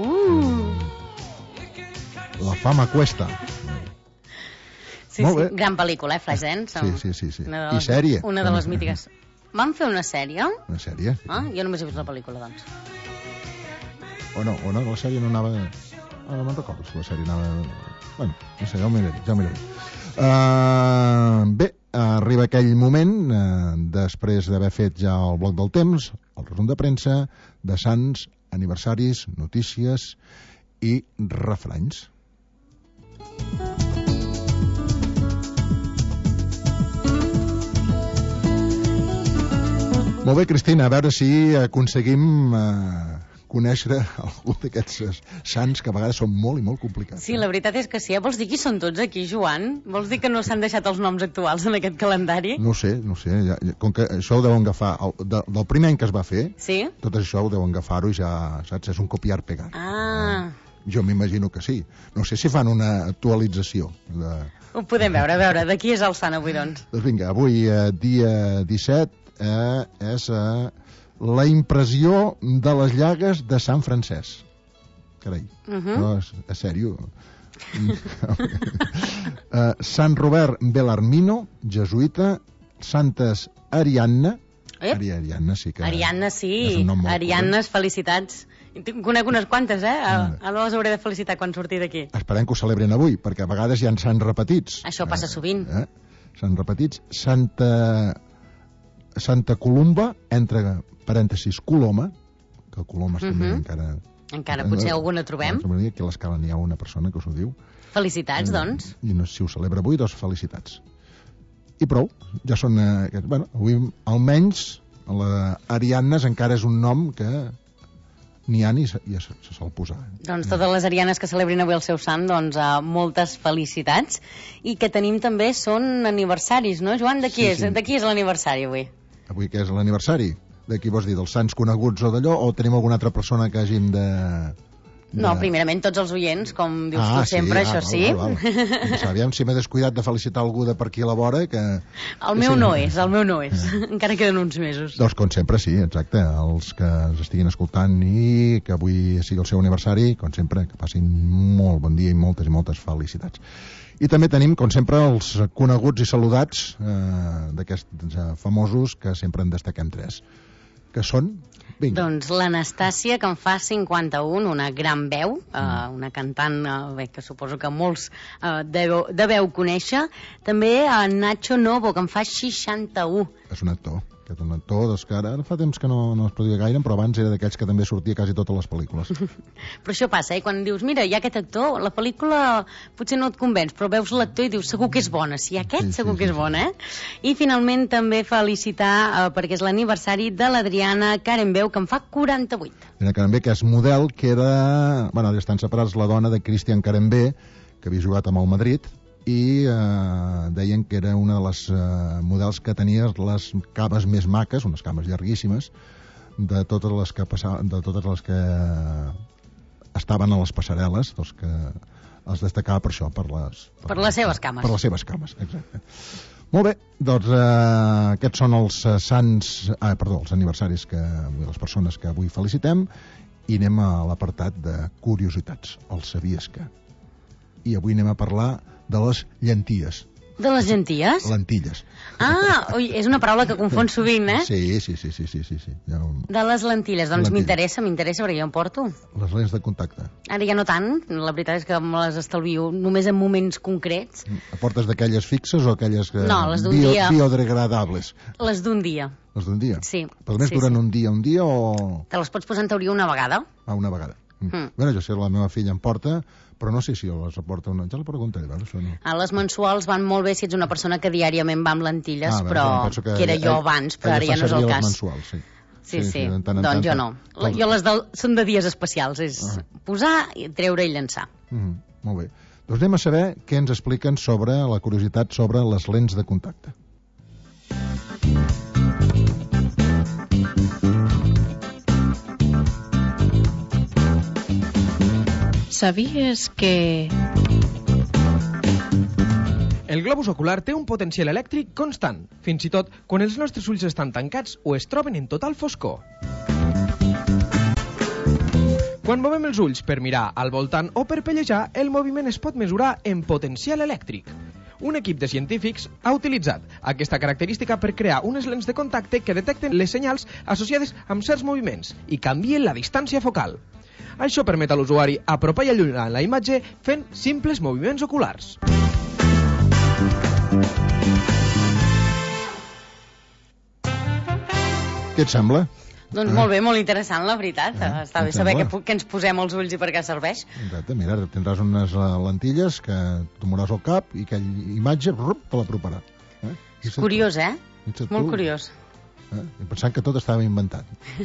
Speaker 14: La fama cuesta.
Speaker 15: Sí, sí, gran pel·lícula, Flashdance.
Speaker 14: Sí. I sèrie.
Speaker 15: Una de les mítiques. Van fer una sèrie?
Speaker 14: Una sèrie?
Speaker 15: Ah, jo només he vist la pel·lícula, doncs.
Speaker 14: O no, la sèrie no anava... Ara no me'n recordo si la sèrie anava... Bueno, no sé, ja ho miraré. Bé, arriba aquell moment, després d'haver fet ja el bloc del temps, el resum de premsa, de sants, aniversaris, notícies i refranys. Molt bé, Cristina, a veure si aconseguim conèixer algú d'aquests sants que a vegades són molt i molt complicats.
Speaker 15: Sí, la veritat és que sí. Vols dir qui són tots aquí, Joan? Vols dir que no s'han deixat els noms actuals en aquest calendari?
Speaker 14: No sé. Com que això ho deuen agafar del primer any que es va fer,
Speaker 15: sí?
Speaker 14: Tot això ho deuen agafar-ho i ja, saps, és un copiar-pegar.
Speaker 15: Ah.
Speaker 14: Jo m'imagino que sí. No sé si fan una actualització.
Speaker 15: Ho podem veure, a veure, de qui és el sant avui, doncs?
Speaker 14: Doncs vinga, avui, dia 17, és la impressió de les llagues de Sant Francesc. Carai, no, és sèrio. Sant Robert Bellarmino, jesuïta. Santes Ariadna. Ariadna sí que...
Speaker 15: Ariadna, sí.
Speaker 14: És un nom molt
Speaker 15: Ariadnes, felicitats. Conec unes quantes, Ara les hauré de felicitar quan surti d'aquí.
Speaker 14: Esperem que ho celebrin avui, perquè a vegades hi ha sants repetits.
Speaker 15: Això passa sovint.
Speaker 14: Sants repetits. Santa Columba, entre parèntesis Coloma, que Colomes també
Speaker 15: encara potser alguna trobem.
Speaker 14: Aquí a l'escala n'hi ha una persona que us ho diu.
Speaker 15: Felicitats, doncs.
Speaker 14: I no, si ho celebra avui, doncs felicitats. I prou, ja són... avui almenys l'Ariadnes encara és un nom que n'hi ha i ja se sol posar.
Speaker 15: Doncs totes les arianes que celebrin avui el seu sant, doncs moltes felicitats. I que tenim també són aniversaris, no, Joan? De qui és l'aniversari avui?
Speaker 14: Avui que és l'aniversari? De qui vols dir? Dels sants coneguts o d'allò? O tenim alguna altra persona que hàgim de...
Speaker 15: No, primerament tots els oients, com dius tu sempre, això sí.
Speaker 14: Aviam si m'he descuidat de felicitar algú de per aquí a la vora, que...
Speaker 15: El meu no és. Encara queden uns mesos.
Speaker 14: Doncs com sempre sí, exacte. Els que ens estiguin escoltant i que avui sigui el seu aniversari, com sempre, que passin molt bon dia i moltes felicitats. I també tenim, com sempre, els coneguts i saludats d'aquests famosos que sempre en destaquem 3. Que són... Vinga.
Speaker 15: Doncs l'Anastàcia, que en fa 51, una gran veu, una cantant que suposo que molts deveu conèixer. També Nacho Novo, que en fa 61.
Speaker 14: És un actor. Un actor que ara fa temps que no es produïa gaire, però abans era d'aquells que també sortia quasi totes les pel·lícules.
Speaker 15: Però això passa, quan dius, mira, hi ha aquest actor, la pel·lícula potser no et convenç, però veus l'actor i dius, segur que és bona, si hi ha aquest, segur que és bona, I finalment també felicitar, perquè és l'aniversari de l'Adriana Carenbeu, que en fa 48.
Speaker 14: Adriana Carenbeu, que és model, que era... Bueno, ja estan separats, la dona de Christian Carenbeu, que havia jugat amb el Madrid, i deien que era una de les models que tenia les cames més maques, unes cames llarguíssimes, de totes les que estaven a les passarel·les, doncs que els destacava per això, per les seves cames. Per les seves cames, exacte. Molt bé, doncs aquests són els els aniversaris les persones que avui felicitem, i anem a l'apartat de curiositats, el sabies que. I avui anem a parlar de les llenties.
Speaker 15: De les llenties?
Speaker 14: Lentilles.
Speaker 15: Ui, és una paraula que confon sovint, eh?
Speaker 14: Sí.
Speaker 15: De les lentilles, doncs m'interessa perquè jo em porto.
Speaker 14: Les lents de contacte.
Speaker 15: Ara ja no tant, la veritat és que me les estalvio només en moments concrets.
Speaker 14: Portes d'aquelles fixes o aquelles
Speaker 15: les d'un dia.
Speaker 14: Biodegradables?
Speaker 15: Les d'un dia.
Speaker 14: Les d'un dia?
Speaker 15: Sí.
Speaker 14: Però només duren un dia o...?
Speaker 15: Te les pots posar en teoria una vegada.
Speaker 14: Una vegada. Bueno, jo sé, la meva filla em porta, però no sé si les aporta una... Ja la preguntaré, això no.
Speaker 15: Les mensuals van molt bé si ets una persona que diàriament va amb lentilles, però que era jo abans, però ara ja no és el cas.
Speaker 14: Mensuals, sí,
Speaker 15: doncs jo no. Jo són de dies especials, és posar, treure i llançar.
Speaker 14: Molt bé. Doncs anem a saber què ens expliquen sobre la curiositat sobre les lents de contacte.
Speaker 12: ¿Sabías que...?
Speaker 16: El globus ocular té un potencial elèctric constant, fins i tot quan els nostres ulls estan tancats o es troben en total foscor. Quan movem els ulls per mirar al voltant o per pellejar, el moviment es pot mesurar en potencial elèctric. Un equip de científics ha utilitzat aquesta característica per crear unes lents de contacte que detecten les senyals associades amb certs moviments i canvien la distància focal. Això permet a l'usuari apropar i allunyar la imatge fent simples moviments oculars.
Speaker 14: Què et sembla?
Speaker 15: Doncs molt bé, molt interessant, la veritat. Està bé saber què ens posem als ulls i per què serveix.
Speaker 14: Exacte, mira, tindràs unes lentilles que t'ho moràs al cap i aquella imatge te l'aproparà.
Speaker 15: És curiós, molt curiós.
Speaker 14: Pensant que tot estava inventat.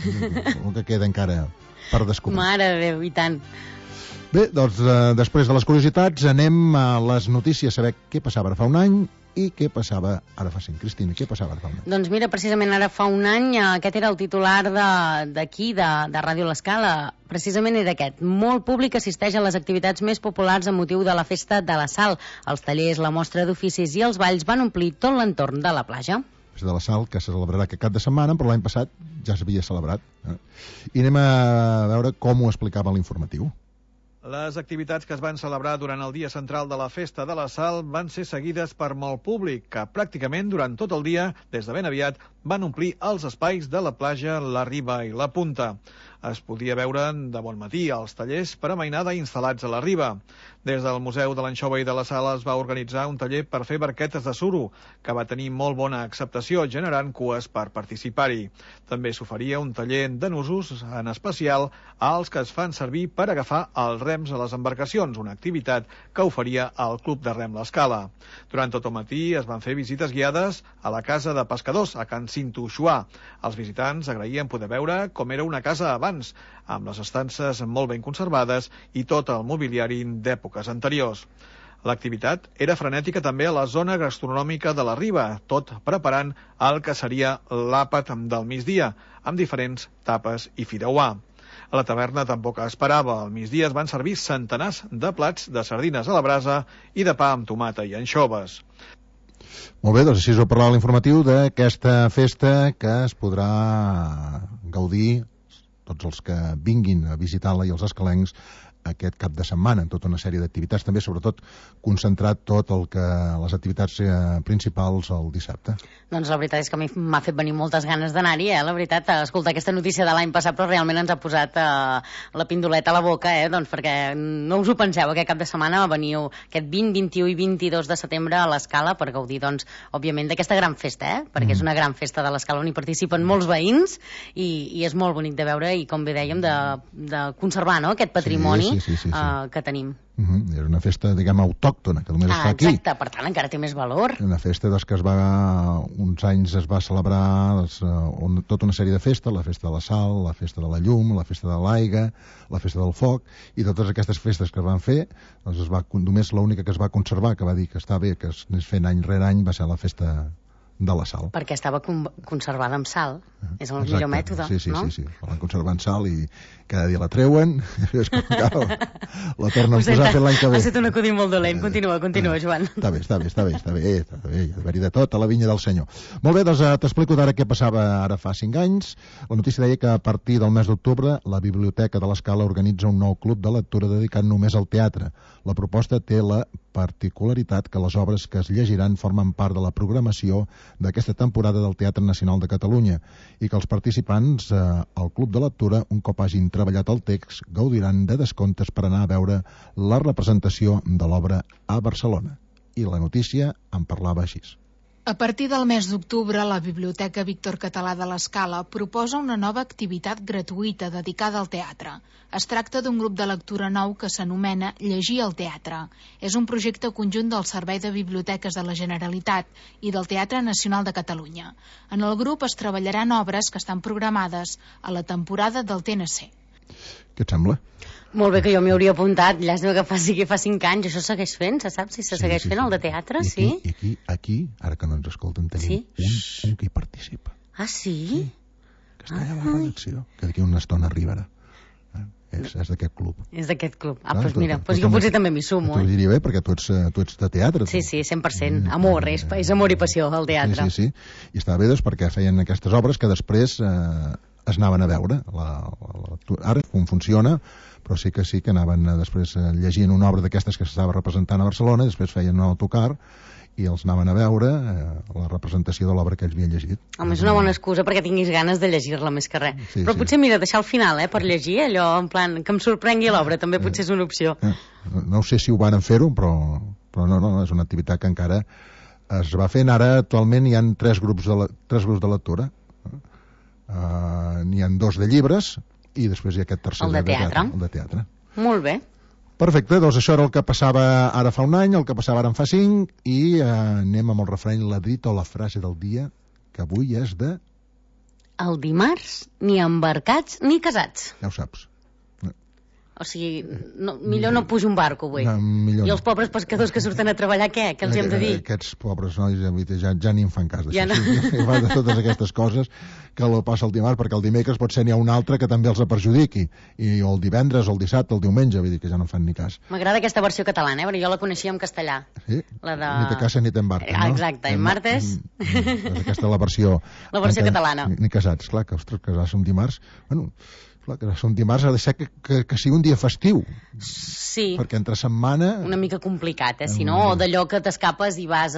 Speaker 14: El que queda encara per descobrir.
Speaker 15: Mare de Déu, i tant.
Speaker 14: Bé, doncs després de les curiositats anem a les notícies, a saber què passava ara fa un any i què passava ara fa 5. Cristina, què passava ara fa un any?
Speaker 15: Doncs mira, precisament ara fa un any, aquest era el titular d'aquí, de Ràdio L'Escala. Precisament era aquest. Molt públic assisteix a les activitats més populars amb motiu de la Festa de la Sal. Els tallers, la mostra d'oficis i els balls van omplir tot l'entorn de la platja.
Speaker 14: De la Sal, que se celebrarà aquest cap de setmana, però l'any passat ja s'havia celebrat. I anem a veure com ho explicava l'informatiu.
Speaker 17: Les activitats que es van celebrar durant el dia central de la Festa de la Sal van ser seguides per molt públic, que pràcticament durant tot el dia, des de ben aviat, van omplir els espais de la platja, la riba i la punta. Es podia veure de bon matí als tallers per amainada instal·lats a la riba. Des del Museu de l'Anxova i de la Sal es va organitzar un taller per fer barquetes de suro, que va tenir molt bona acceptació, generant cues per participar-hi. També s'oferia un taller de nusos, en especial als que es fan servir per agafar els rems a les embarcacions, una activitat que oferia el Club de Rem L'Escala. Durant tot el matí es van fer visites guiades a la casa de pescadors, a Can Cinto Xuà. Els visitants agraïen poder veure com era una casa abans, amb les estances molt ben conservades i tot el mobiliari d'èpoques anteriors. L'activitat era frenètica també a la zona gastronòmica de la riba, tot preparant el que seria l'àpat del migdia, amb diferents tapes i fideuà. A la taverna tampoc esperava. Al migdia es van servir centenars de plats de sardines a la brasa i de pa amb tomata i anxoves.
Speaker 14: Molt bé, doncs així us ho parlava l'informatiu d'aquesta festa que es podrà gaudir tots els que vinguin a visitar-la i els escalencs aquest cap de setmana, en tota una sèrie d'activitats, també sobretot concentrat tot el que les activitats principals el dissabte.
Speaker 15: Doncs la veritat és que a mi m'ha fet venir moltes ganes d'anar-hi, la veritat, escoltar aquesta notícia de l'any passat, però realment ens ha posat la pindoleta a la boca, doncs perquè no us ho penseu, aquest cap de setmana veniu aquest 20, 21 i 22 de setembre a l'Escala per gaudir, doncs, òbviament, d'aquesta gran festa, perquè és una gran festa de l'Escala on hi participen molts veïns i és molt bonic de veure i, com bé dèiem, de conservar aquest patrimoni. que tenim.
Speaker 14: És una festa, diguem, autòctona, que només es fa aquí.
Speaker 15: Exacte, per tant encara té més valor.
Speaker 14: Una festa que uns anys es va celebrar tota una sèrie de festes, la festa de la sal, la festa de la llum, la festa de l'aigua, la festa del foc, i totes aquestes festes que es van fer, només l'única que es va conservar, que va dir que està bé, que es anés fent any rere any, va ser la festa de la sal.
Speaker 15: Perquè estava conservada amb sal. És el millor mètode, no?
Speaker 14: Sí. La van conservar amb sal i cada dia la treuen, és com que la tornen a posar fent l'any que ve.
Speaker 15: Ha estat un acudit molt dolent. Continua, Joan.
Speaker 14: Està bé, hi ha d'haver-hi de tot a la vinya del senyor. Molt bé, doncs t'explico d'ara què passava ara fa 5 anys. La notícia deia que a partir del mes d'octubre la Biblioteca de l'Escala organitza un nou club de lectura dedicat només al teatre. La proposta té la particularitat que les obres que es llegiran formen part de la programació d'aquesta temporada del Teatre Nacional de Catalunya i que els participants al Club de Lectura, un cop hagin treballat el text, gaudiran de descomptes per anar a veure la representació de l'obra a Barcelona. I la notícia en parlava així.
Speaker 18: A partir del mes d'octubre, la Biblioteca Víctor Català de l'Escala proposa una nova activitat gratuïta dedicada al teatre. Es tracta d'un grup de lectura nou que s'anomena Llegir al Teatre. És un projecte conjunt del Servei de Biblioteques de la Generalitat i del Teatre Nacional de Catalunya. En el grup es treballaran obres que estan programades a la temporada del TNC.
Speaker 14: Què et sembla?
Speaker 15: Molt bé, que jo m'hi hauria apuntat. Llàstima que fa 5 anys. Això segueix fent, se sap si se segueix fent el de teatre, sí?
Speaker 14: I aquí, ara que no ens escolten, tenim un que hi participa.
Speaker 15: Ah, sí?
Speaker 14: Que està allà a la redacció, que d'aquí una estona arribarà. És d'aquest club.
Speaker 15: És d'aquest club. Doncs mira, jo potser també m'hi sumo.
Speaker 14: T'ho diria bé, perquè tu ets de teatre.
Speaker 15: Sí, 100%. Amor, és amor i passió, el teatre.
Speaker 14: Sí. I estava bé, doncs, perquè feien aquestes obres que després es anaven a veure. Ara com funciona, però sí que anaven després llegint una obra d'aquestes que s'estava representant a Barcelona, i després feien un autocar i els anaven a veure la representació de l'obra que ells havien llegit.
Speaker 15: Home, és una bona excusa perquè tinguis ganes de llegir-la més que res. Però potser, mira, deixar al final, per llegir allò, en plan, que em sorprengui l'obra, també potser és una opció.
Speaker 14: No sé si ho van fer-ho, però no, és una activitat que encara es va fent. Ara, actualment, hi ha 3 grups de lectura. N'hi ha 2 de llibres i després hi ha aquest tercer
Speaker 15: el de teatre. Molt bé.
Speaker 14: Perfecte, doncs això era el que passava ara fa un any, el que passava ara en fa 5, i anem amb el refrany, la dita o la frase del dia, que avui és de...
Speaker 15: El dimarts, ni embarcats ni casats.
Speaker 14: Ja ho saps.
Speaker 15: O sigui, millor no pujo un barco avui. I els pobres pescadors que surten a treballar, què els hem de dir?
Speaker 14: Aquests pobres nois ja ni en fan cas d'això. De totes aquestes coses que lo passa el dimarts, perquè el dimecres potser n'hi ha un altre que també els perjudiqui, o el divendres, o el dissabte, o el diumenge, vull dir que ja no en fan ni cas.
Speaker 15: M'agrada aquesta versió catalana, perquè jo la coneixia en castellà.
Speaker 14: Sí? Ni te casa ni t'embarca, no?
Speaker 15: Exacte, en martes...
Speaker 14: Aquesta és la versió...
Speaker 15: La versió catalana.
Speaker 14: Ni casats, clar, que ostres, casar-se un dimarts... Bueno... Clar, que un dimarts ha de ser que sigui un dia festiu.
Speaker 15: Sí.
Speaker 14: Perquè entre setmana...
Speaker 15: Una mica complicat, si no? O d'allò que t'escapes i vas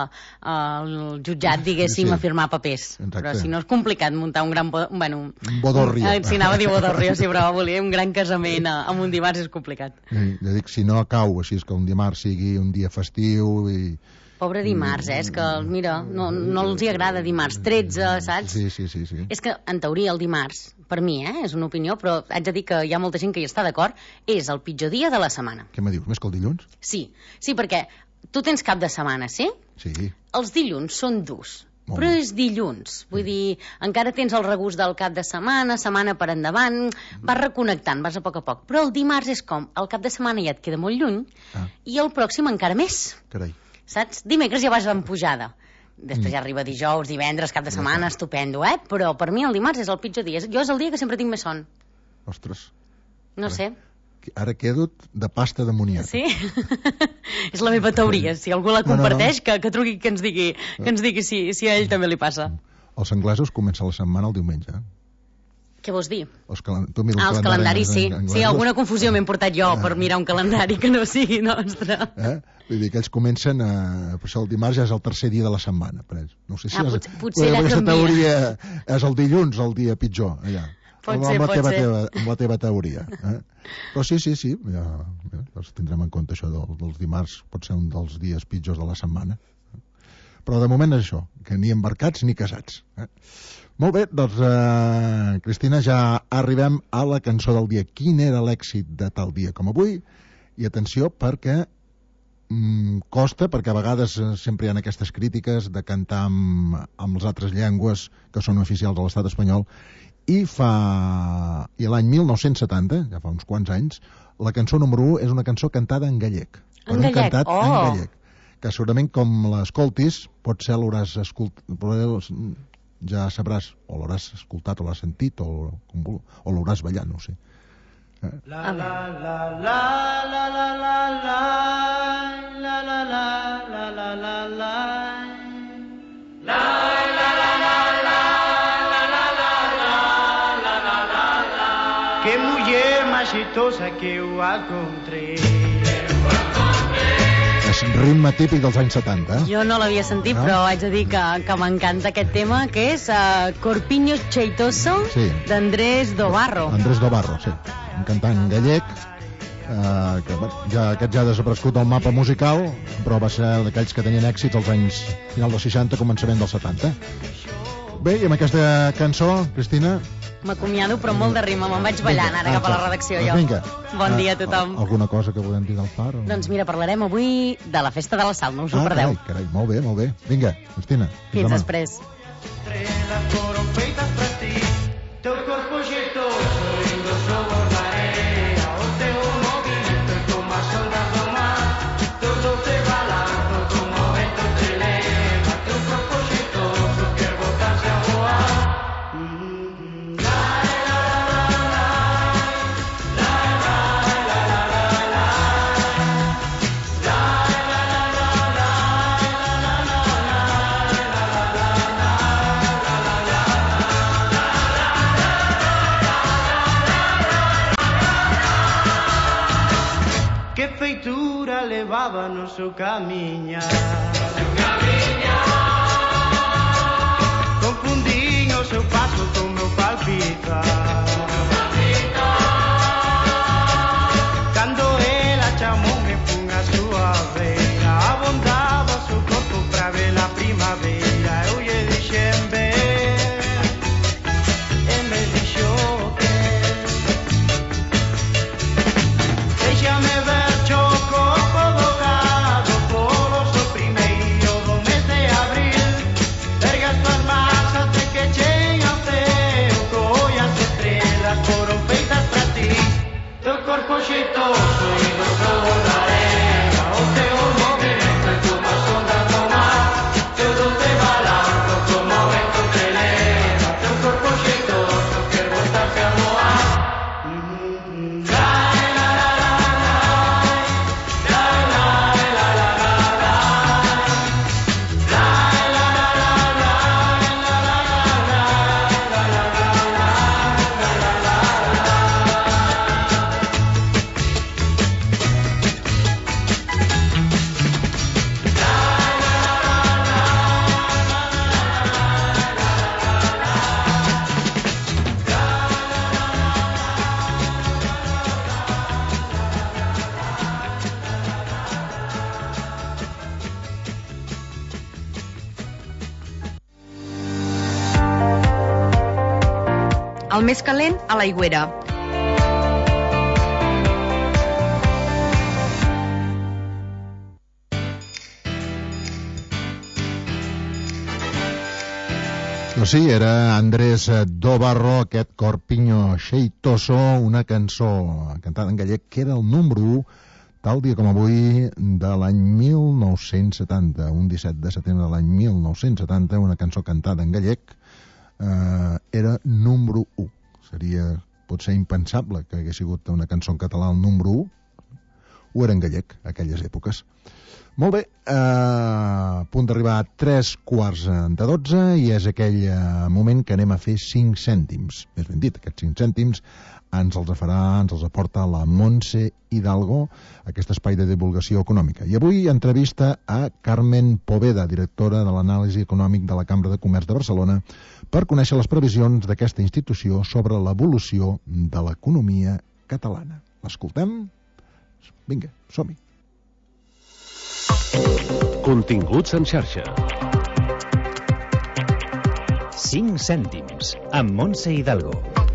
Speaker 15: al jutjat, diguéssim, a firmar papers.
Speaker 14: Exacte.
Speaker 15: Però si no és complicat muntar un gran...
Speaker 14: Un bodorrio.
Speaker 15: Si anava a dir bodorrio, sí, però volia un gran casament amb un dimarts és complicat.
Speaker 14: Ja dic, si no cau així, que un dimarts sigui un dia festiu i...
Speaker 15: Pobre dimarts, és que, mira, no els hi agrada dimarts. 13, saps?
Speaker 14: Sí.
Speaker 15: És que, en teoria, el dimarts, per mi, és una opinió, però haig de dir que hi ha molta gent que hi està d'acord, és el pitjor dia de la setmana.
Speaker 14: Què me dius, més que el dilluns?
Speaker 15: Sí, perquè tu tens cap de setmana, sí?
Speaker 14: Sí.
Speaker 15: Els dilluns són durs, però és dilluns. Vull dir, encara tens el regust del cap de setmana per endavant, vas reconnectant, vas a poc. Però el dimarts és com, el cap de setmana ja et queda molt lluny, i el pròxim encara més.
Speaker 14: Carai.
Speaker 15: Saps? Dimecres ja vas en pujada. Després ja arriba dijous, divendres, cap de setmana, estupendo, Però per mi el dimarts és el pitjor dia. Jo és el dia que sempre tinc més son.
Speaker 14: Ostres.
Speaker 15: No sé.
Speaker 14: Ara quedo de pasta d'amoníac.
Speaker 15: Sí? És la meva teoria. Si algú la comparteix, que truqui, que ens digui si a ell també li passa.
Speaker 14: Els anglesos comencen la setmana el diumenge.
Speaker 15: Què vols dir?
Speaker 14: Els
Speaker 15: calendaris, sí. Sí, alguna confusió m'he portat jo per mirar un calendari que no sigui nostre.
Speaker 14: Vull dir que ells comencen, per això el dimarts ja és el tercer dia de la setmana. No sé si
Speaker 15: potser la
Speaker 14: aquesta teoria és el dilluns el dia pitjor, allà.
Speaker 15: Pot ser.
Speaker 14: Amb la teva teoria. Però sí, ja tindrem en compte això dels dimarts, pot ser un dels dies pitjors de la setmana. Però de moment és això, que ni embarcats ni casats. Molt bé, doncs, Cristina, ja arribem a la cançó del dia. Quin era l'èxit de tal dia com avui? I atenció, perquè costa, perquè a vegades sempre hi ha aquestes crítiques de cantar amb les altres llengües que són oficials a l'estat espanyol, i l'any 1970, ja fa uns quants anys, la cançó número 1 és una cançó cantada en gallec.
Speaker 15: En gallec?
Speaker 14: En gallec, que segurament com l'escoltis, potser l'hauràs escoltat, ja sabràs, o l'hauràs escoltat, o l'has sentit, o l'hauràs ballat, no ho sé.
Speaker 10: La la la la la la la la la la la la la la la la que muller más exitosa que yo encontré.
Speaker 14: És ritme típic dels anys 70.
Speaker 15: Jo no l'havia sentit, no? Però haig de dir que m'encanta aquest tema, que és Corpiño Cheitoso, sí, d'Andrés Dobarro.
Speaker 14: Andrés Dobarro, sí. Un cantant gallec, que ja ha desaparegut del mapa musical, però va ser d'aquells que tenien èxit als anys final dels 60, començament dels 70. Bé, i amb aquesta cançó, Cristina...
Speaker 15: M'acomiado, però molt de rima, me'n vaig ballant ara cap a la redacció jo.
Speaker 14: Vinga.
Speaker 15: Bon dia a tothom.
Speaker 14: Alguna cosa que podem dir del Far? O...
Speaker 15: Doncs mira, parlarem avui de la Festa de la Sal, no us ho perdeu.
Speaker 14: Carai, molt bé, molt bé. Vinga, Cristina.
Speaker 15: Fins després.
Speaker 10: Levava no seu caminhar, confundindo o seu passo com meu palpitar. Quando ela chamou me punha a sua veia, abundava seu corpo pra ver a primavera. Eu lhe deixei ver, e me deixou ver. Deixa-me ver choco. Corpo jeitoso e no sol da arena, o teu movimento é como a sonda do mar, tudo te balança como o vento te leva, teu corpo jeitoso quer botar-te a voar.
Speaker 13: El més calent, a l'aigüera.
Speaker 14: Doncs sí, era Andrés Dobarro, aquest Corpiño Cheitoso, una cançó cantada en gallec que era el número 1 tal dia com avui de l'any 1970, un 17 de setembre de l'any 1970, una cançó cantada en gallec, era número 1. Seria potser impensable que hagués sigut una cançó en català el número 1, o era en gallec, aquelles èpoques. Molt bé, a punt d'arribar a 3:15 i és aquell moment que anem a fer 5 cèntims. Més ben dit, aquests 5 cèntims ens els aporta la Montse Hidalgo, aquest espai de divulgació econòmica. I avui entrevista a Carmen Poveda, directora de l'anàlisi econòmic de la Cambra de Comerç de Barcelona, per conèixer les previsions d'aquesta institució sobre l'evolució de l'economia catalana. L'escoltem? Vinga, som-hi.
Speaker 9: Continguts en xarxa.
Speaker 19: 5 cèntims, amb Montse Hidalgo.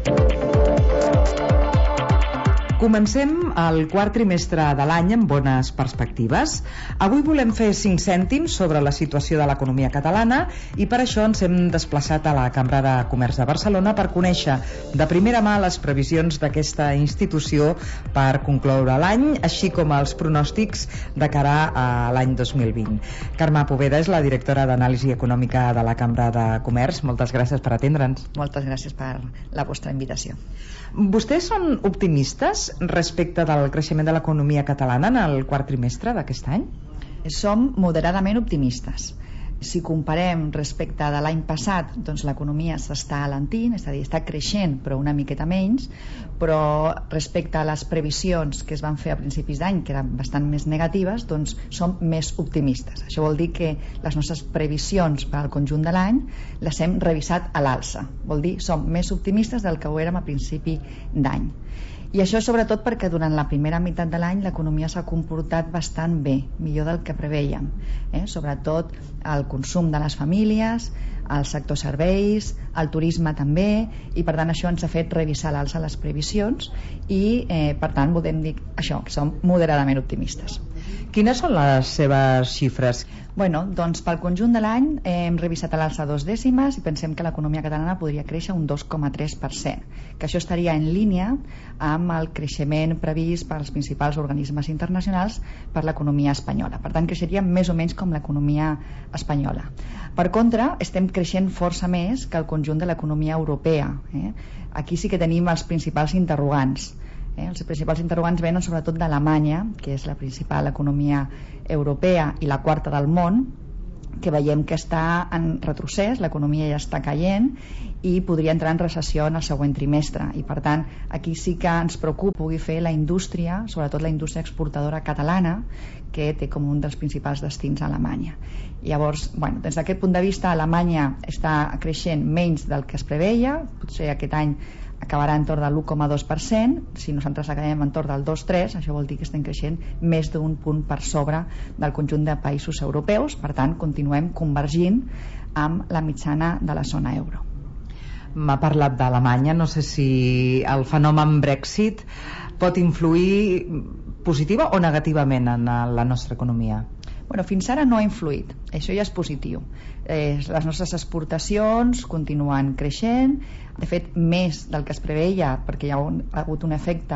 Speaker 20: Comencem el quart trimestre de l'any amb bones perspectives. Avui volem fer 5 cèntims sobre la situació de l'economia catalana i per això ens hem desplaçat a la Cambra de Comerç de Barcelona per conèixer de primera mà les previsions d'aquesta institució per concloure l'any, així com els pronòstics de cara a l'any 2020. Carme Poveda és la directora d'Anàlisi Econòmica de la Cambra de Comerç. Moltes gràcies per atendre'ns.
Speaker 21: Moltes gràcies per la vostra invitació.
Speaker 20: Vostès són optimistes respecte del creixement de l'economia catalana en el quart trimestre d'aquest any?
Speaker 21: Som moderadament optimistes. Si comparem respecte de l'any passat, doncs l'economia s'està alentint, és a dir, està creixent però una miqueta menys, però respecte a les previsions que es van fer a principis d'any, que eren bastant més negatives, doncs som més optimistes. Això vol dir que les nostres previsions per al conjunt de l'any les hem revisat a l'alça. Vol dir, som més optimistes del que ho érem a principi d'any. I això sobretot perquè durant la primera meitat de l'any l'economia s'ha comportat bastant bé, millor del que preveiem, sobretot el consum de les famílies, el sector serveis, el turisme també, i per tant això ens ha fet revisar l'alça les previsions i per tant podem dir això, que som moderadament optimistes.
Speaker 20: Quines són les seves xifres?
Speaker 21: Bueno, doncs pel conjunt de l'any hem revisat a l'alça 2 dècimes i pensem que l'economia catalana podria créixer un 2,3%, que això estaria en línia amb el creixement previst pels principals organismes internacionals per l'economia espanyola. Per tant, creixeria més o menys com l'economia espanyola. Per contra, estem creixent força més que el conjunt de l'economia europea. Aquí sí que tenim els principals interrogants. Els principals interrogants venen sobretot d'Alemanya, que és la principal economia europea i la quarta del món, que veiem que està en retrocés, l'economia ja està caient i podria entrar en recessió en el següent trimestre, i per tant aquí sí que ens preocupa pugui fer la indústria, sobretot la indústria exportadora catalana, que té com un dels principals destins a Alemanya. Llavors, bueno, des d'aquest punt de vista Alemanya està creixent menys del que es preveia, potser aquest any acabarà entorn de l'1,2%, si nosaltres acabem entorn del 2,3%, això vol dir que estem creixent més d'un punt per sobre del conjunt de països europeus, per tant continuem convergint amb la mitjana de la zona euro.
Speaker 20: M'ha parlat d'Alemanya, no sé si el fenomen Brexit pot influir positiva o negativament en la nostra economia?
Speaker 21: Bueno, fins ara no ha influït, això ja és positiu. Les nostres exportacions continuen creixent, de fet més del que es preveia, perquè hi ha hagut un efecte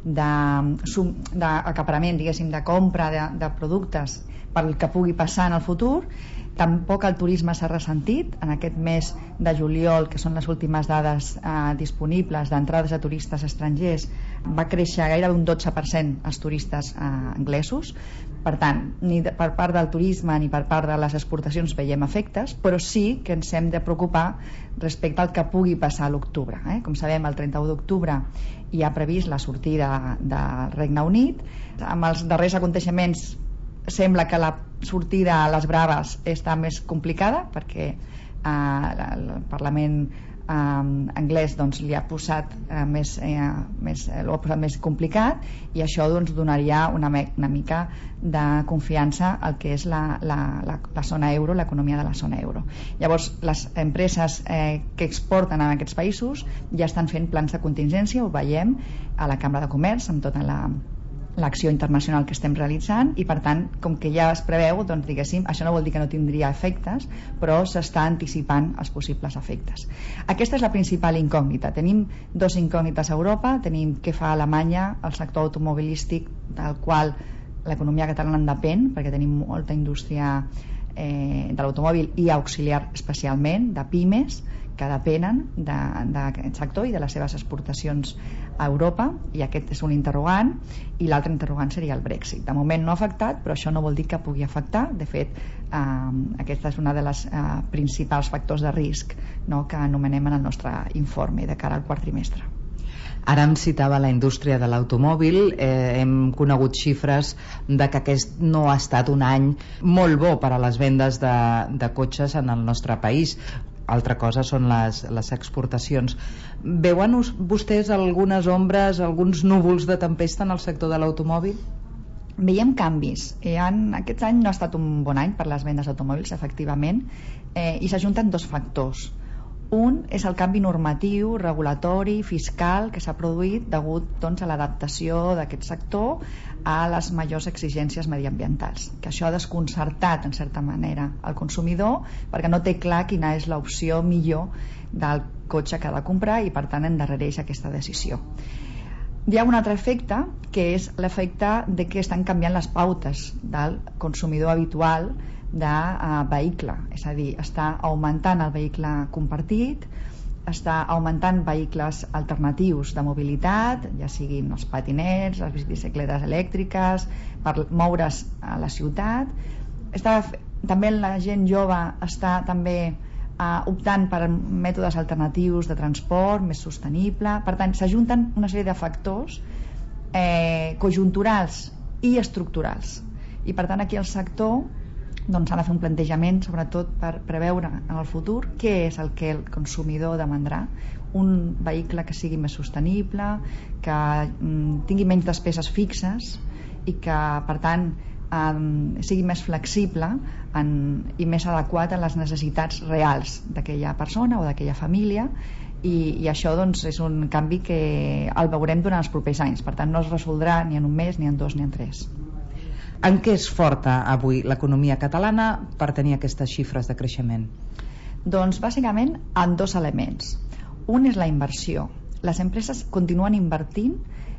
Speaker 21: d'acaparament, diguéssim, de compra de productes pel que pugui passar en el futur. Tampoc el turisme s'ha ressentit. En aquest mes de juliol, que són les últimes dades disponibles d'entrades de turistes estrangers, va créixer gairebé un 12% els turistes anglesos. Per tant, ni per part del turisme ni per part de les exportacions veiem efectes, però sí que ens hem de preocupar respecte al que pugui passar a l'octubre. Com sabem, el 31 d'octubre hi ha previst la sortida del Regne Unit. Amb els darrers aconteixements sembla que la sortida a les braves està més complicada, perquè el Parlament anglès doncs, li ha posat més complicat, i això doncs, donaria una mica de confiança al que és la zona euro, l'economia de la zona euro. Llavors les empreses que exporten a aquests països ja estan fent plans de contingència, ho veiem a la Cambra de Comerç amb tota l'acció internacional que estem realitzant, i per tant, com que ja es preveu, doncs diguéssim, això no vol dir que no tindria efectes, però s'està anticipant els possibles efectes. Aquesta és la principal incògnita. Tenim dos incògnites a Europa, tenim què fa Alemanya, el sector automobilístic, del qual l'economia catalana en depèn, perquè tenim molta indústria de l'automòbil i auxiliar especialment, de pimes, que depenen d'aquest sector i de les seves exportacions a Europa, i aquest és un interrogant, i l'altre interrogant seria el Brexit. De moment no ha afectat, però això no vol dir que pugui afectar. De fet, aquesta és una de les principals factors de risc, no?, que anomenem en el nostre informe de cara al quart trimestre.
Speaker 20: Ara em citava la indústria de l'automòbil, hem conegut xifres de que aquest no ha estat un any molt bo per a les vendes de cotxes en el nostre país. Altra cosa són les exportacions. Veuen vostès algunes ombres, alguns núvols de tempesta en el sector de l'automòbil?
Speaker 21: Veiem canvis. Aquest any no ha estat un bon any per les vendes d'automòbils, efectivament, i s'ajunten dos factors. Un és el canvi normatiu, regulatori, fiscal que s'ha produït degut doncs, a l'adaptació d'aquest sector a les majors exigències mediambientals, que això ha desconcertat en certa manera el consumidor perquè no té clar quina és l'opció millor del cotxe que ha de comprar i per tant endarrereix aquesta decisió. Hi ha un altre efecte que és l'efecte de que estan canviant les pautes del consumidor habitual de vehicle, és a dir, està augmentant el vehicle compartit, està augmentant vehicles alternatius de mobilitat, ja siguin els patinets, les bicicletes elèctriques, per moure's a la ciutat. També la gent jove està també optant per mètodes alternatius de transport més sostenible. Per tant, s'ajunten una sèrie de factors conjunturals i estructurals. I per tant aquí el sector doncs, ha de fer un plantejament sobretot per preveure en el futur què és el que el consumidor demandarà. Un vehicle que sigui més sostenible, que tingui menys despeses fixes i que per tant sigui més flexible i més adequat a les necessitats reals d'aquella persona o d'aquella família, i això doncs, és un canvi que el veurem durant els propers anys. Per tant no es resoldrà ni en un mes, ni en dos, ni en tres.
Speaker 20: En què és forta avui l'economia catalana per tenir aquestes xifres de creixement?
Speaker 21: Doncs bàsicament en dos elements. Un és la inversió. Les empreses continuen invertint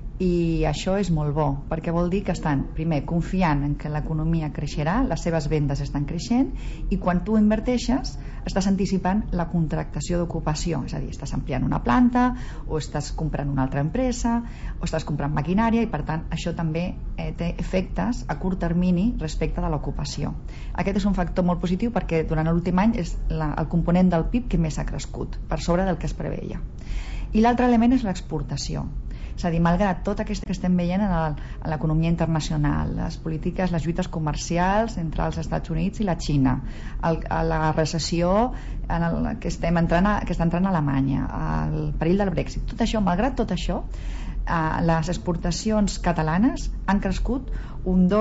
Speaker 21: i això és molt bo, perquè vol dir que estan, primer, confiant en que l'economia creixerà, les seves vendes estan creixent, i quan tu inverteixes estàs anticipant la contractació d'ocupació, és a dir, estàs ampliant una planta o estàs comprant una altra empresa o estàs comprant maquinària, i per tant això també té efectes a curt termini respecte de l'ocupació. Aquest és un factor molt positiu perquè durant l'últim any és el component del PIB que més ha crescut, per sobre del que es preveia. I l'altre element és l'exportació. És a dir, malgrat tot aquest que estem veient en l'economia internacional, les polítiques, les lluites comercials entre els Estats Units i la Xina, la recessió que està entrant a Alemanya, el perill del Brexit, tot això, malgrat tot això, les exportacions catalanes han crescut un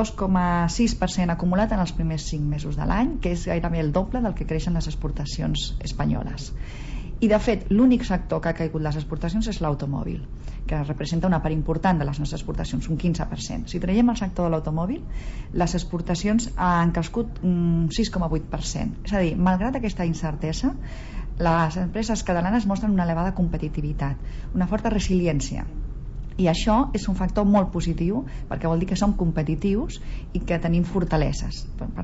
Speaker 21: 2,6% acumulat en els primers 5 mesos de l'any, que és gairebé el doble del que creixen les exportacions espanyoles. I de fet l'únic sector que ha caigut les exportacions és l'automòbil, que representa una part important de les nostres exportacions, un 15%. Si traiem el sector de l'automòbil, les exportacions han crescut un 6,8%. És a dir, malgrat aquesta incertesa, les empreses catalanes mostren una elevada competitivitat, una forta resiliència. I això és un factor molt positiu perquè vol dir que som competitius i que tenim fortaleses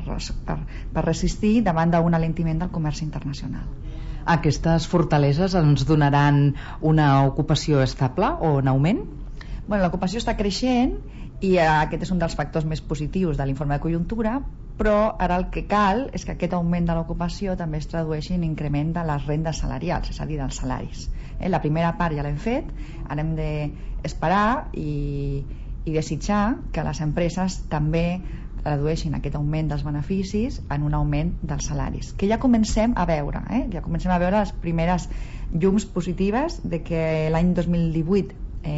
Speaker 21: per resistir davant d'un alentiment del comerç internacional.
Speaker 20: Aquestes fortaleses ens donaran una ocupació estable o en augment?
Speaker 21: Bueno, l'ocupació està creixent i aquest és un dels factors més positius de l'informe de conjuntura, però ara el que cal és que aquest augment de l'ocupació també es tradueixi en increment de les rendes salarials, és a dir, dels salaris. La primera part ja l'hem fet, ara hem d'esperar i desitjar que les empreses també tradueixin aquest augment dels beneficis en un augment dels salaris, que ja comencem a veure, ja comencem a veure les primeres llums positives de que l'any 2018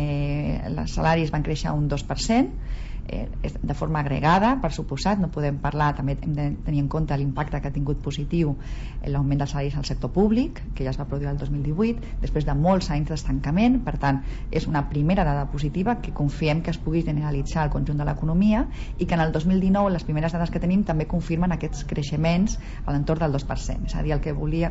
Speaker 21: els salaris van créixer un 2%, de forma agregada, per suposat, no podem parlar, també hem de tenir en compte l'impacte que ha tingut positiu l'augment dels salaris al sector públic, que ja es va produir el 2018, després de molts anys d'estancament. Per tant, és una primera dada positiva que confiem que es pugui generalitzar al conjunt de l'economia i que en el 2019 les primeres dades que tenim també confirmen aquests creixements a l'entorn del 2%. És a dir, el que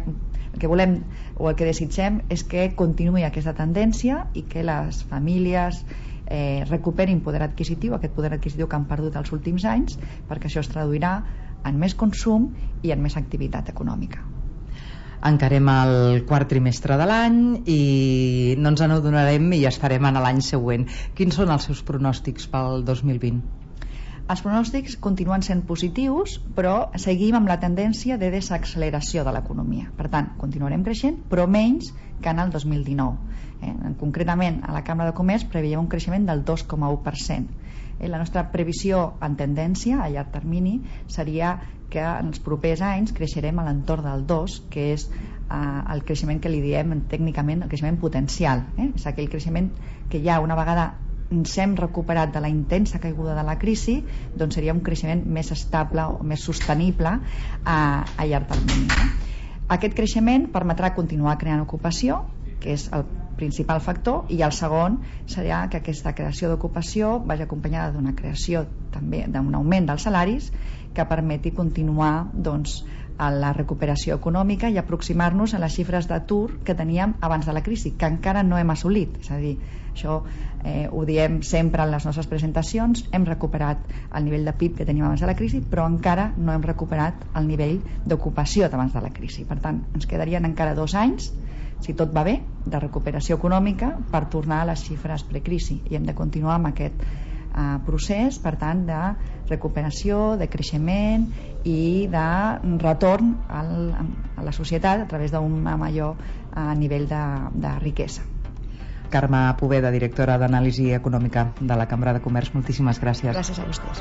Speaker 21: volem o el que desitgem és que continuï aquesta tendència i que les famílies recuperin poder adquisitiu, aquest poder adquisitiu que han perdut els últims anys, perquè això es traduirà en més consum i en més activitat econòmica.
Speaker 20: Encarem el quart trimestre de l'any i no ens n'adonarem i estarem en l'any següent. Quins són els seus pronòstics pel 2020?
Speaker 21: Els pronòstics continuen sent positius, però seguim amb la tendència de desacceleració de l'economia. Per tant, continuarem creixent, però menys que en el 2019. Concretament, a la Cambra de Comerç preveiem un creixement del 2,1%. La nostra previsió en tendència a llarg termini seria que en els propers anys creixerem a l'entorn del 2, que és el creixement que li diem tècnicament el creixement potencial. És aquell creixement que ja una vegada ens hem recuperat de la intensa caiguda de la crisi, doncs seria un creixement més estable o més sostenible a llarg termini. Aquest creixement permetrà continuar creant ocupació, que és el principal factor, i el segon serà que aquesta creació d'ocupació vagi acompanyada d'una creació també d'un augment dels salaris que permeti continuar a la recuperació econòmica i aproximar-nos a les xifres d'atur que teníem abans de la crisi, que encara no hem assolit. És a dir, això ho diem sempre en les nostres presentacions, hem recuperat el nivell de PIB que teníem abans de la crisi, però encara no hem recuperat el nivell d'ocupació d'abans de la crisi. Per tant, ens quedarien encara 2 anys, si tot va bé, de recuperació econòmica per tornar a les xifres precrisi, i hem de continuar amb aquest procés, per tant, de recuperació, de creixement i de retorn a la societat a través d'un major nivell de riquesa.
Speaker 20: Carme Poveda, directora d'Anàlisi Econòmica de la Cambra de Comerç, moltíssimes gràcies.
Speaker 21: Gràcies a vostès.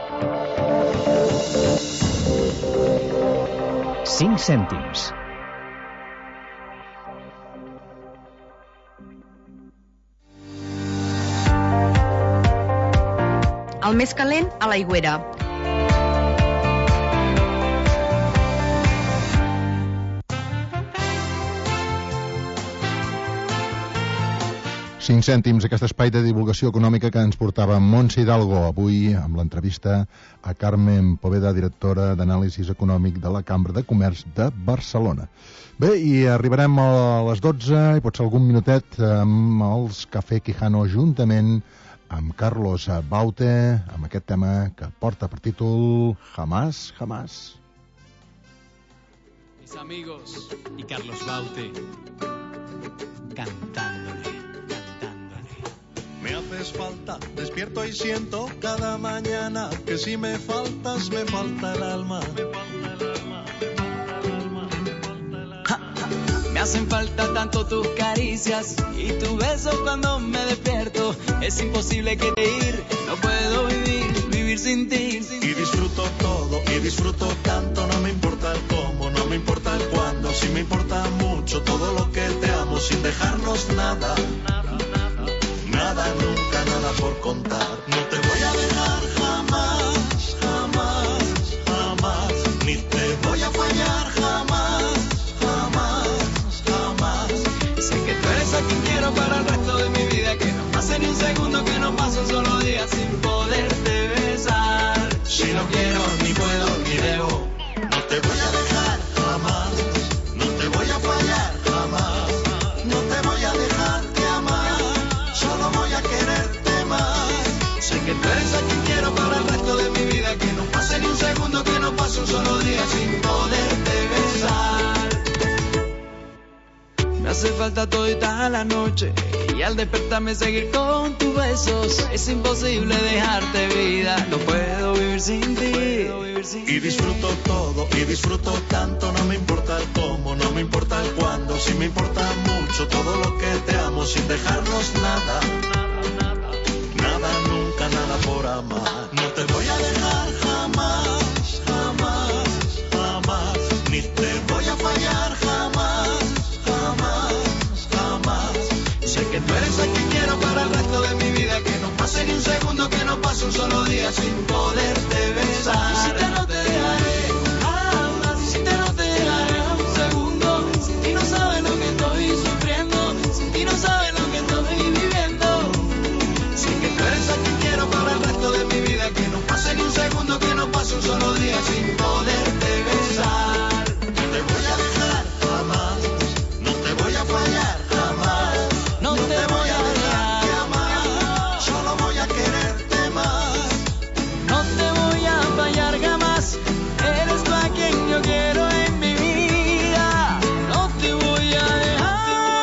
Speaker 19: 5 cèntims.
Speaker 13: El més calent, a l'aigüera.
Speaker 14: Cinc cèntims, aquest espai de divulgació econòmica que ens portava Montse Hidalgo, avui amb l'entrevista a Carmen Poveda, directora d'Anàlisi Econòmic de la Cambra de Comerç de Barcelona. Bé, i arribarem a les 12, i potser algun minutet amb els Café Quijano, juntament amb Carlos Baute, amb aquest tema que porta per títol Jamás, Jamás.
Speaker 3: Mis amigos y Carlos Baute cantándole.
Speaker 22: Me haces falta, despierto y siento cada mañana que si me faltas, me falta el alma.
Speaker 3: Me hacen falta tanto tus caricias y tu beso cuando me despierto. Es imposible querer ir, no puedo vivir sin ti.
Speaker 22: Y disfruto todo, y disfruto tanto, no me importa el cómo, no me importa el cuándo. Sí me importa mucho todo lo que te amo sin dejarnos nada. Nada, nunca, nada por contar. No te voy a dejar jamás, jamás, jamás. Ni te voy a fallar jamás, jamás, jamás.
Speaker 3: Sé que tú eres a quien quiero para el resto de mi vida. Que no pase ni un segundo, que no pase un solo día sin poderte besar.
Speaker 22: Si no quiero, ni puedo, ni debo. No te voy a dejar jamás. No te voy a fallar jamás. No te voy a dejarte amar. Solo voy a quererte más.
Speaker 3: Sé que tú eres a quien quiero para el resto de mi vida. Que no pase ni un segundo, que no pase un solo día sin poderte besar. Me hace falta todita la noche y al despertarme seguir con tus besos. Es imposible dejarte vida, no puedo vivir sin ti.
Speaker 22: Y disfruto todo, y disfruto tanto, no me importa el cómo, no me importa el cuándo. Sí me importa mucho todo lo que te amo sin dejarnos nada. Nada, nunca, nada por amar. No te voy a dejar jamás, jamás, jamás. Ni te voy a fallar jamás, jamás, jamás.
Speaker 3: Sé que tú eres a quien quiero para el resto de mi vida. Que no pase ni un segundo, que no pase un solo día sin poderte besar. Si te no te dejaré jamás, si te no te dejaré un segundo. Sin ti no sabes lo que estoy sufriendo, sin ti no sabes lo que estoy viviendo. Sé que tú eres a quien quiero para el resto de mi vida. Que no pase ni un segundo, que no pase un solo día sin poderte besar.
Speaker 22: No te voy a dejar jamás, no te voy a fallar jamás.
Speaker 3: No te voy a
Speaker 22: dejarte amar, solo voy a quererte más.
Speaker 3: No te voy a fallar jamás, eres tú a quien yo quiero en mi vida. No te voy a dejar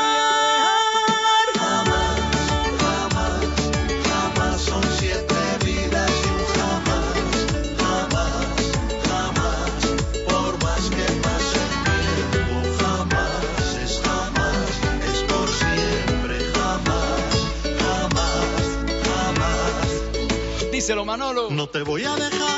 Speaker 22: jamás, jamás, jamás. Son 7 vidas y un jamás, jamás, jamás. Por más que pase el tiempo, jamás es por siempre, jamás, jamás, jamás.
Speaker 3: Díselo, Manolo.
Speaker 22: No te voy a dejar